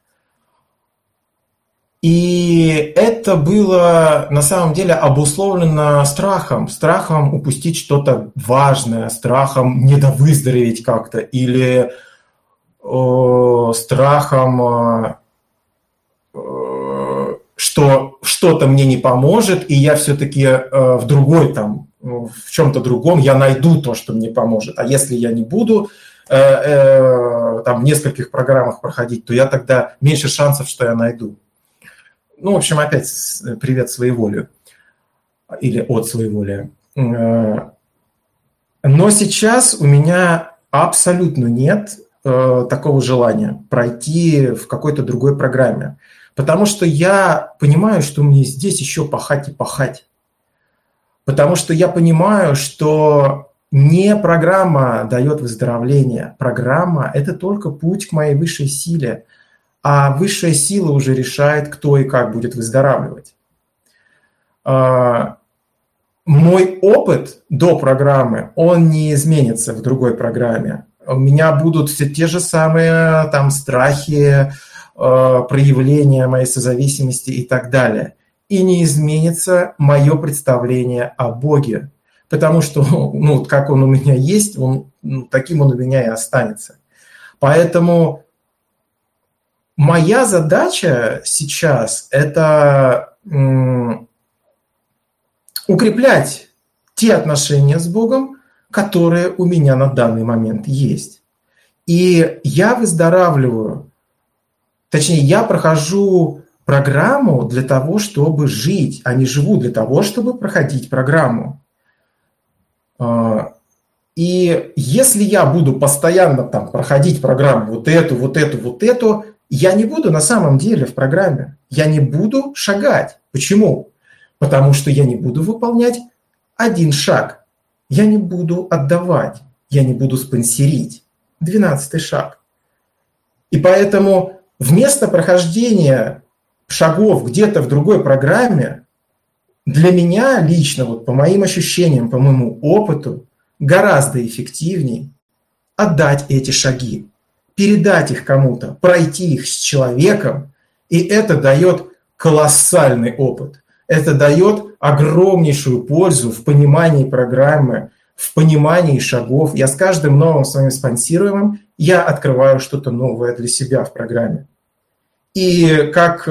И это было на самом деле обусловлено страхом упустить что-то важное, страхом недовыздороветь как-то, или страхом, что что-то мне не поможет, и я все-таки в другой там, в чем-то другом я найду то, что мне поможет. А если я не буду там в нескольких программах проходить, то я тогда меньше шансов, что я найду. Ну, в общем, опять привет своеволию или от своеволия. Но сейчас у меня абсолютно нет такого желания пройти в какой-то другой программе, потому что я понимаю, что мне здесь еще пахать и пахать. Потому что я понимаю, что не программа дает выздоровление. Программа – это только путь к моей высшей силе. А высшая сила уже решает, кто и как будет выздоравливать. Мой опыт до программы, он не изменится в другой программе. У меня будут все те же самые там страхи, проявления моей созависимости и так далее. И не изменится мое представление о Боге. Потому что, ну, как он у меня есть, таким он у меня и останется. Поэтому моя задача сейчас – это укреплять те отношения с Богом, которые у меня на данный момент есть. И я выздоравливаю, точнее, я прохожу программу для того, чтобы жить, а не живу для того, чтобы проходить программу. И если я буду постоянно там проходить программу вот эту, я не буду на самом деле в программе. Я не буду шагать. Почему? Потому что я не буду выполнять один шаг. Я не буду отдавать. Я не буду спонсорить. 12-й шаг. И поэтому вместо прохождения шагов где-то в другой программе, для меня лично, вот по моим ощущениям, по моему опыту, гораздо эффективнее отдать эти шаги, передать их кому-то, пройти их с человеком, и это дает колоссальный опыт. Это дает огромнейшую пользу в понимании программы, в понимании шагов. Я с каждым новым своим спонсируемым, я открываю что-то новое для себя в программе. И как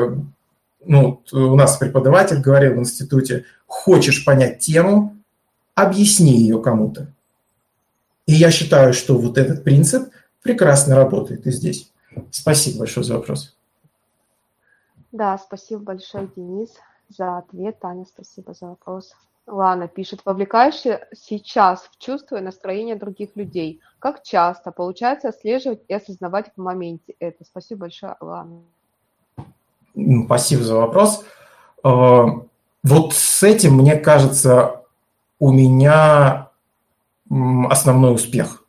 у нас преподаватель говорил в институте, хочешь понять тему, объясни ее кому-то. И я считаю, что вот этот принцип прекрасно работает и здесь. Спасибо большое за вопрос. Да, спасибо большое, Денис, за ответ. Таня, спасибо за вопрос. Лана пишет, вовлекаешься сейчас в чувства и настроение других людей. Как часто получается отслеживать и осознавать в моменте это? Спасибо большое, Лана. Спасибо за вопрос. Вот с этим, мне кажется, у меня основной успех.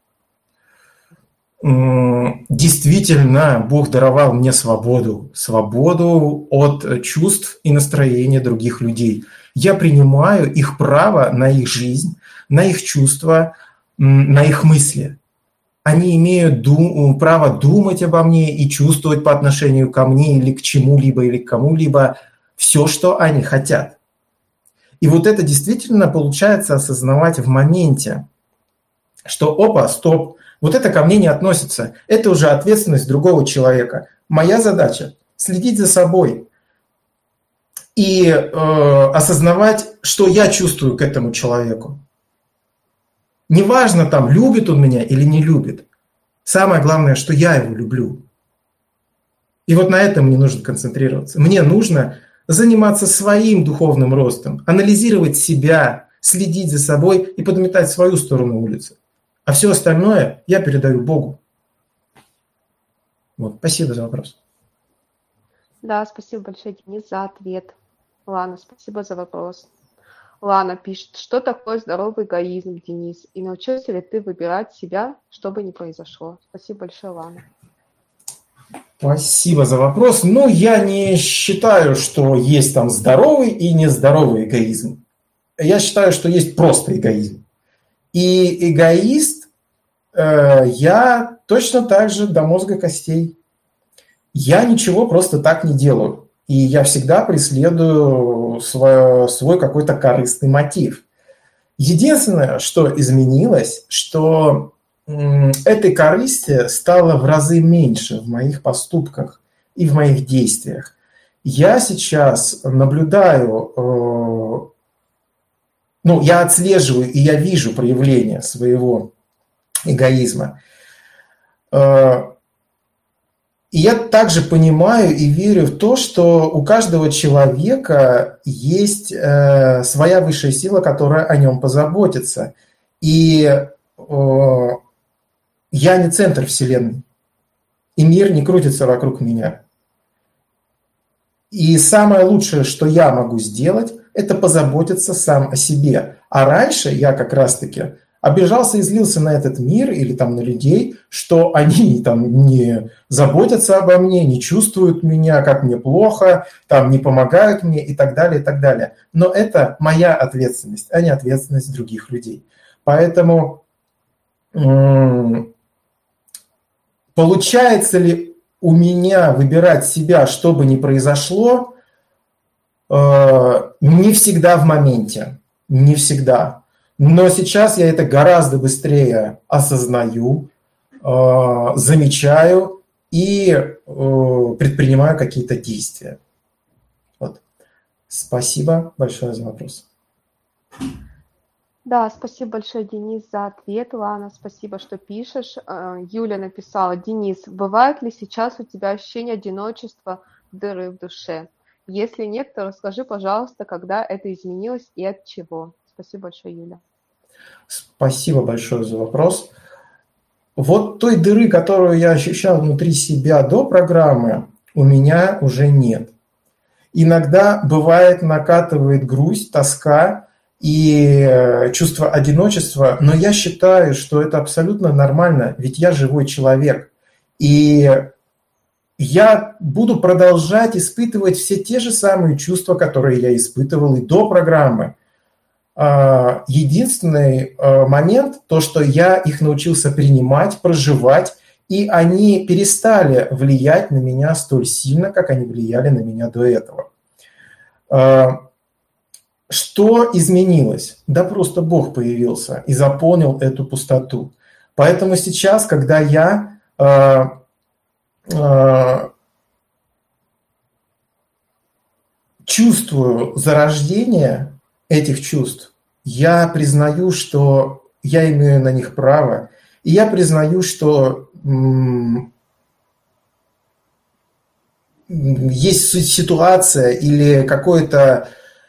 Действительно, Бог даровал мне свободу от чувств и настроения других людей. Я принимаю их право на их жизнь, на их чувства, на их мысли. Они имеют право думать обо мне и чувствовать по отношению ко мне или к чему-либо, или к кому-либо все, что они хотят. И вот это действительно получается осознавать в моменте, что опа, стоп, вот это ко мне не относится, это уже ответственность другого человека. Моя задача – следить за собой и осознавать, что я чувствую к этому человеку. Неважно, там, любит он меня или не любит. Самое главное, что я его люблю. И вот на этом мне нужно концентрироваться. Мне нужно заниматься своим духовным ростом, анализировать себя, следить за собой и подметать свою сторону улицы. А все остальное я передаю Богу. Вот, спасибо за вопрос. Да, спасибо большое, Денис, за ответ. Лана, спасибо за вопрос. Лана пишет, что такое здоровый эгоизм, Денис, и научился ли ты выбирать себя, что бы ни произошло? Спасибо большое, Лана. Спасибо за вопрос. Я не считаю, что есть там здоровый и нездоровый эгоизм. Я считаю, что есть просто эгоизм. И эгоист я точно так же до мозга костей. Я ничего просто так не делаю. И я всегда преследую свой какой-то корыстный мотив. Единственное, что изменилось, что этой корысти стало в разы меньше в моих поступках и в моих действиях. я сейчас наблюдаю, я отслеживаю и я вижу проявление своего эгоизма. И я также понимаю и верю в то, что у каждого человека есть своя высшая сила, которая о нем позаботится. И я не центр Вселенной, и мир не крутится вокруг меня. И самое лучшее, что я могу сделать, это позаботиться сам о себе. А раньше я как раз-таки обижался и злился на этот мир или там на людей, что они там не заботятся обо мне, не чувствуют меня, как мне плохо, там не помогают мне и так далее, и так далее. Но это моя ответственность, а не ответственность других людей. Поэтому получается ли у меня выбирать себя, что бы ни произошло, не всегда в моменте, не всегда. Но сейчас я это гораздо быстрее осознаю, замечаю и предпринимаю какие-то действия. Вот. Спасибо большое за вопрос. Да, спасибо большое, Денис, за ответ. Лана, спасибо, что пишешь. Юля написала: Денис, бывает ли сейчас у тебя ощущение одиночества, дыры в душе? Если нет, то расскажи, пожалуйста, когда это изменилось и от чего. Спасибо большое, Юля. Спасибо большое за вопрос. Вот той дыры, которую я ощущал внутри себя до программы, у меня уже нет. Иногда бывает, накатывает грусть, тоска и чувство одиночества, но я считаю, что это абсолютно нормально, ведь я живой человек. И я буду продолжать испытывать все те же самые чувства, которые я испытывал и до программы. Единственный момент, то, что я их научился принимать, проживать, и они перестали влиять на меня столь сильно, как они влияли на меня до этого. Что изменилось? Да просто Бог появился и заполнил эту пустоту. Поэтому сейчас, когда я чувствую зарождение этих чувств, я признаю, что я имею на них право, и я признаю, что есть ситуация или какое-то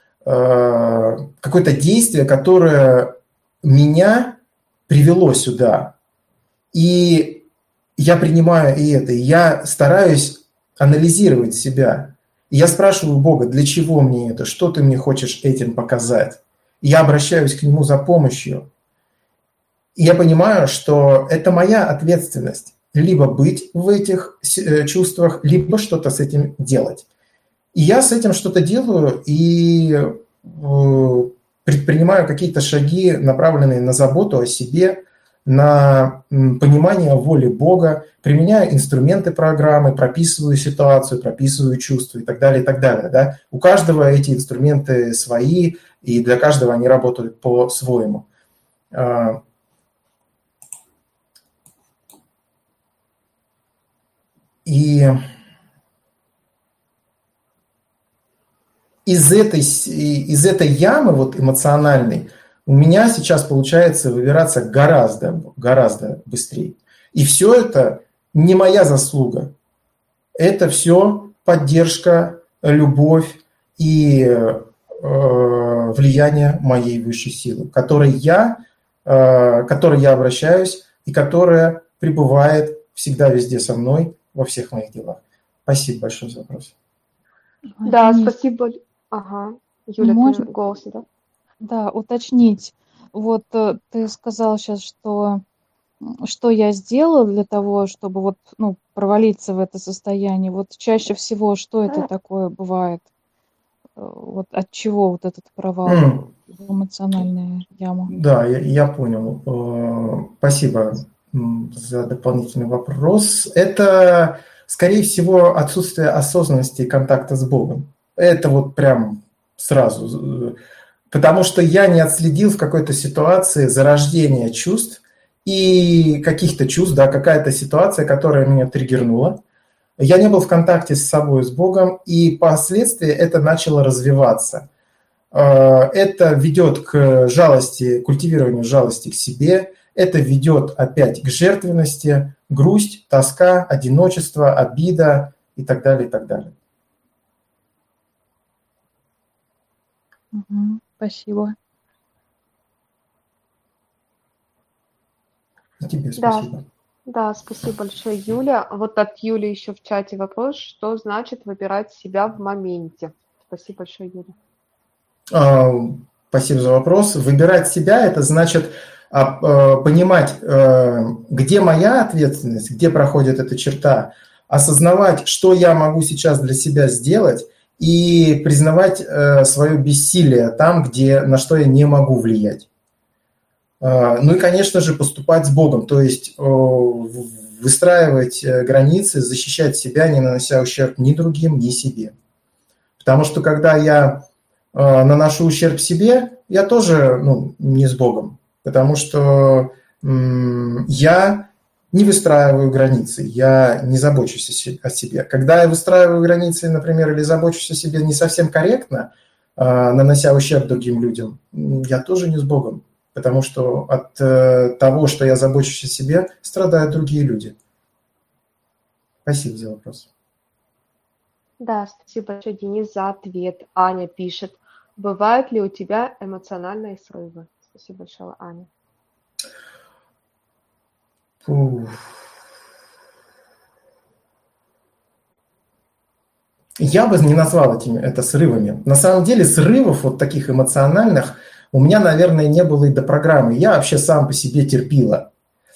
действие, которое меня привело сюда. И я принимаю и это, и я стараюсь анализировать себя. И я спрашиваю Бога, для чего мне это, что ты мне хочешь этим показать? И я обращаюсь к Нему за помощью. И я понимаю, что это моя ответственность либо быть в этих чувствах, либо что-то с этим делать. И я с этим что-то делаю и предпринимаю какие-то шаги, направленные на заботу о себе, на понимание воли Бога, применяю инструменты программы, прописываю ситуацию, прописываю чувства и так далее, и так далее. Да? У каждого эти инструменты свои, и для каждого они работают по-своему. И из этой ямы вот эмоциональной у меня сейчас получается выбираться гораздо быстрее. И все это не моя заслуга. Это все поддержка, любовь и влияние моей высшей силы, к которой я обращаюсь и которая пребывает всегда везде со мной во всех моих делах. Спасибо большое за вопрос. Да, спасибо. Ага. Юля, ты голос, да? Да, уточнить. Вот ты сказал сейчас, что я сделала для того, чтобы провалиться в это состояние. Вот чаще всего, что это такое бывает? Вот от чего вот этот провал в эмоциональную яму? Да, я понял. Спасибо за дополнительный вопрос. Это, скорее всего, отсутствие осознанности и контакта с Богом. Это вот прям сразу. Потому что я не отследил в какой-то ситуации зарождение чувств и каких-то чувств, да, какая-то ситуация, которая меня триггернула. Я не был в контакте с собой, с Богом, и впоследствии это начало развиваться. Это ведет к жалости, культивированию жалости к себе, это ведет опять к жертвенности, грусть, тоска, одиночество, обида и так далее, и так далее. Спасибо. И тебе спасибо. Да, спасибо большое, Юля. Вот от Юли еще в чате вопрос, что значит выбирать себя в моменте? Спасибо большое, Юля. Спасибо за вопрос. Выбирать себя – это значит понимать, где моя ответственность, где проходит эта черта, осознавать, что я могу сейчас для себя сделать, и признавать свое бессилие там, на что я не могу влиять. Ну и, конечно же, поступать с Богом, то есть выстраивать границы, защищать себя, не нанося ущерб ни другим, ни себе. Потому что когда я наношу ущерб себе, я тоже не с Богом, потому что я не выстраиваю границы, я не забочусь о себе. Когда я выстраиваю границы, например, или забочусь о себе не совсем корректно, нанося ущерб другим людям, я тоже не с Богом, потому что от того, что я забочусь о себе, страдают другие люди. Спасибо за вопрос. Да, спасибо большое, Денис, за ответ. Аня пишет, бывают ли у тебя эмоциональные срывы? Спасибо большое, Аня. Я бы не назвал это срывами. На самом деле срывов вот таких эмоциональных у меня, наверное, не было и до программы. Я вообще сам по себе терпила.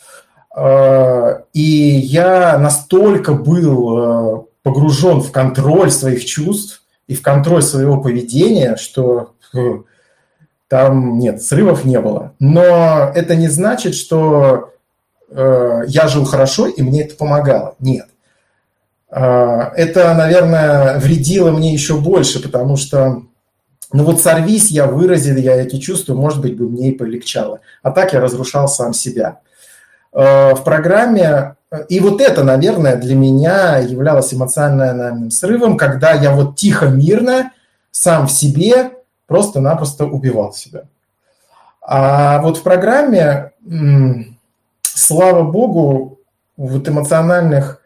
И я настолько был погружен в контроль своих чувств и в контроль своего поведения, что там нет, срывов не было. Но это не значит, что я жил хорошо и мне это помогало. Нет. Это, наверное, вредило мне еще больше, потому что, сорвись, я выразил, я эти чувства, может быть, бы мне и полегчало. А так я разрушал сам себя. В программе, и вот это, наверное, для меня являлось эмоциональным срывом, когда я вот тихо, мирно, сам в себе просто-напросто убивал себя. А вот в программе, слава богу, вот эмоциональных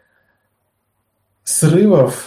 срывов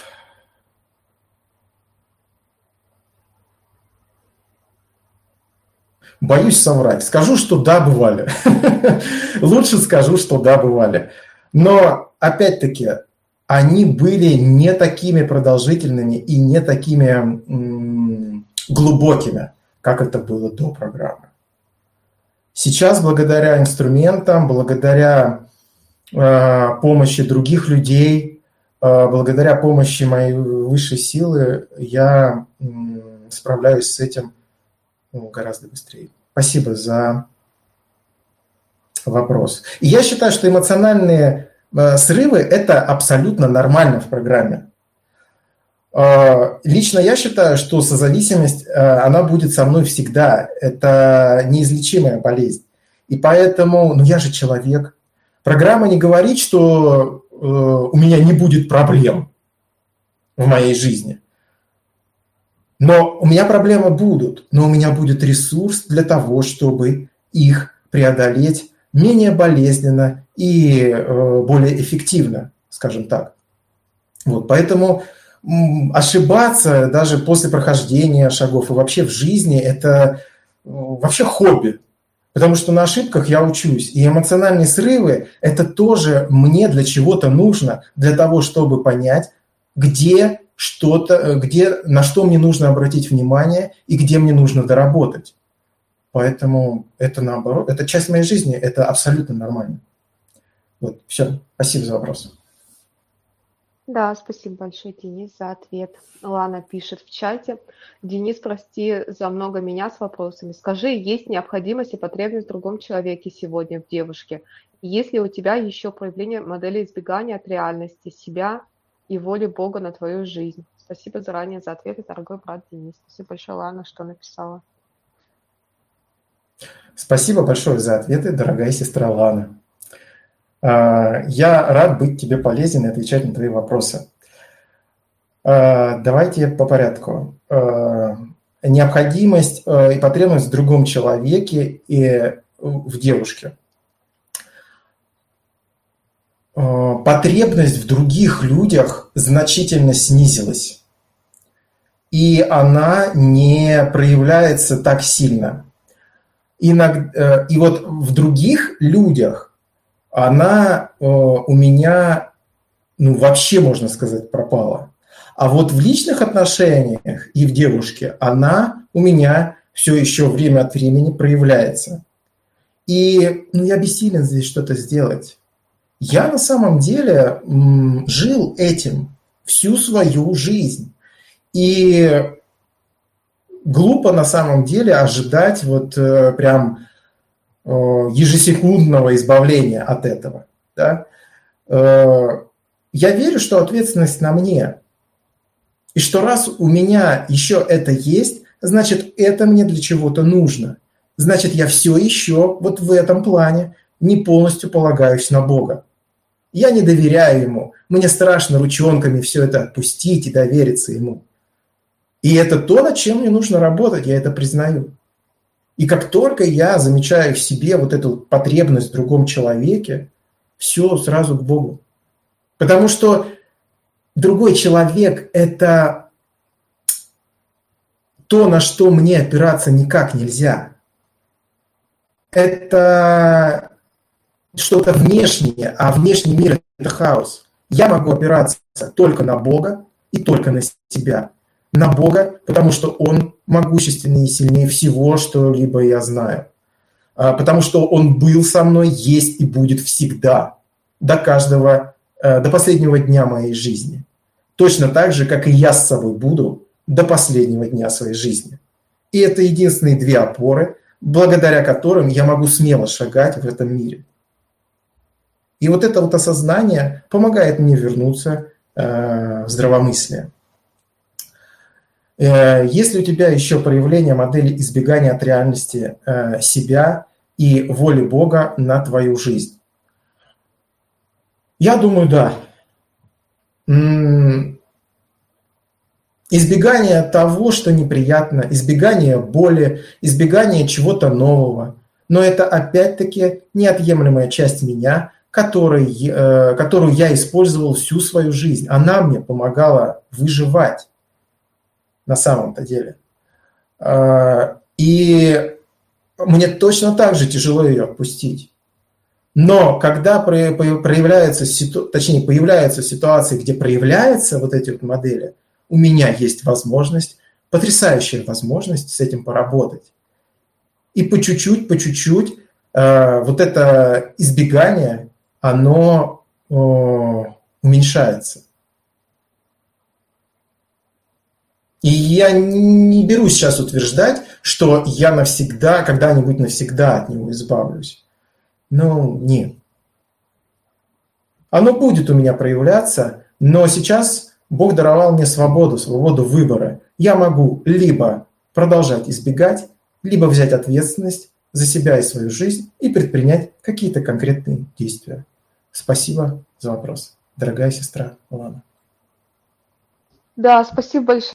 боюсь соврать. Скажу, что да, бывали. Лучше скажу, что да, бывали. Но, опять-таки, они были не такими продолжительными и не такими глубокими, как это было до программы. Сейчас, благодаря инструментам, благодаря помощи других людей, благодаря помощи моей высшей силы, я справляюсь с этим гораздо быстрее. Спасибо за вопрос. И я считаю, что эмоциональные срывы – это абсолютно нормально в программе. Лично я считаю, что созависимость, она будет со мной всегда. Это неизлечимая болезнь. И поэтому, я же человек. Программа не говорит, что у меня не будет проблем в моей жизни. Но у меня проблемы будут, но у меня будет ресурс для того, чтобы их преодолеть менее болезненно и более эффективно, скажем так. Вот, поэтому ошибаться даже после прохождения шагов и вообще в жизни – это вообще хобби. Потому что на ошибках я учусь. И эмоциональные срывы – это тоже мне для чего-то нужно, для того, чтобы понять, где что-то, на что мне нужно обратить внимание и где мне нужно доработать. Поэтому это наоборот, это часть моей жизни, это абсолютно нормально. Вот, все. Спасибо за вопрос. Да, спасибо большое, Денис, за ответ. Лана пишет в чате. Денис, прости за много меня с вопросами. Скажи, есть необходимость и потребность в другом человеке сегодня, в девушке? Есть ли у тебя еще проявление модели избегания от реальности, себя и воли Бога на твою жизнь? Спасибо заранее за ответы, дорогой брат Денис. Спасибо большое, Лана, что написала. Спасибо большое за ответы, дорогая сестра Лана. Я рад быть тебе полезен и отвечать на твои вопросы. Давайте по порядку. Необходимость и потребность в другом человеке и в девушке. Потребность в других людях значительно снизилась, и она не проявляется так сильно. И вот в других людях она у меня, вообще, можно сказать, пропала. А вот в личных отношениях и в девушке она у меня все еще время от времени проявляется. И я бессилен здесь что-то сделать. Я на самом деле жил этим всю свою жизнь. И глупо на самом деле ожидать вот прям ежесекундного избавления от этого. Да? Я верю, что ответственность на мне. И что раз у меня еще это есть, значит, это мне для чего-то нужно. Значит, я все еще вот в этом плане не полностью полагаюсь на Бога. Я не доверяю Ему. Мне страшно ручонками все это отпустить и довериться Ему. И это то, над чем мне нужно работать, я это признаю. И как только я замечаю в себе вот эту потребность в другом человеке, все сразу к Богу. Потому что другой человек – это то, на что мне опираться никак нельзя. Это что-то внешнее, а внешний мир – это хаос. Я могу опираться только на Бога и только на себя. На Бога, потому что Он могущественнее и сильнее всего, что-либо я знаю. Потому что Он был со мной, есть и будет всегда, до последнего дня моей жизни. Точно так же, как и я с собой буду до последнего дня своей жизни. И это единственные две опоры, благодаря которым я могу смело шагать в этом мире. И вот это вот осознание помогает мне вернуться в здравомыслие. Есть ли у тебя еще проявление модели избегания от реальности себя и воли Бога на твою жизнь? Я думаю, да. Избегание того, что неприятно, избегание боли, избегание чего-то нового. Но это опять-таки неотъемлемая часть меня, которую я использовал всю свою жизнь. Она мне помогала выживать на самом-то деле. И мне точно так же тяжело ее отпустить. Но когда появляются ситуации, где проявляются вот эти вот модели, у меня есть возможность, потрясающая возможность с этим поработать. И по чуть-чуть вот это избегание, оно уменьшается. И я не берусь сейчас утверждать, что я навсегда, когда-нибудь навсегда от него избавлюсь. Нет. Оно будет у меня проявляться, но сейчас Бог даровал мне свободу выбора. Я могу либо продолжать избегать, либо взять ответственность за себя и свою жизнь и предпринять какие-то конкретные действия. Спасибо за вопрос, дорогая сестра Лана. Да, спасибо большое.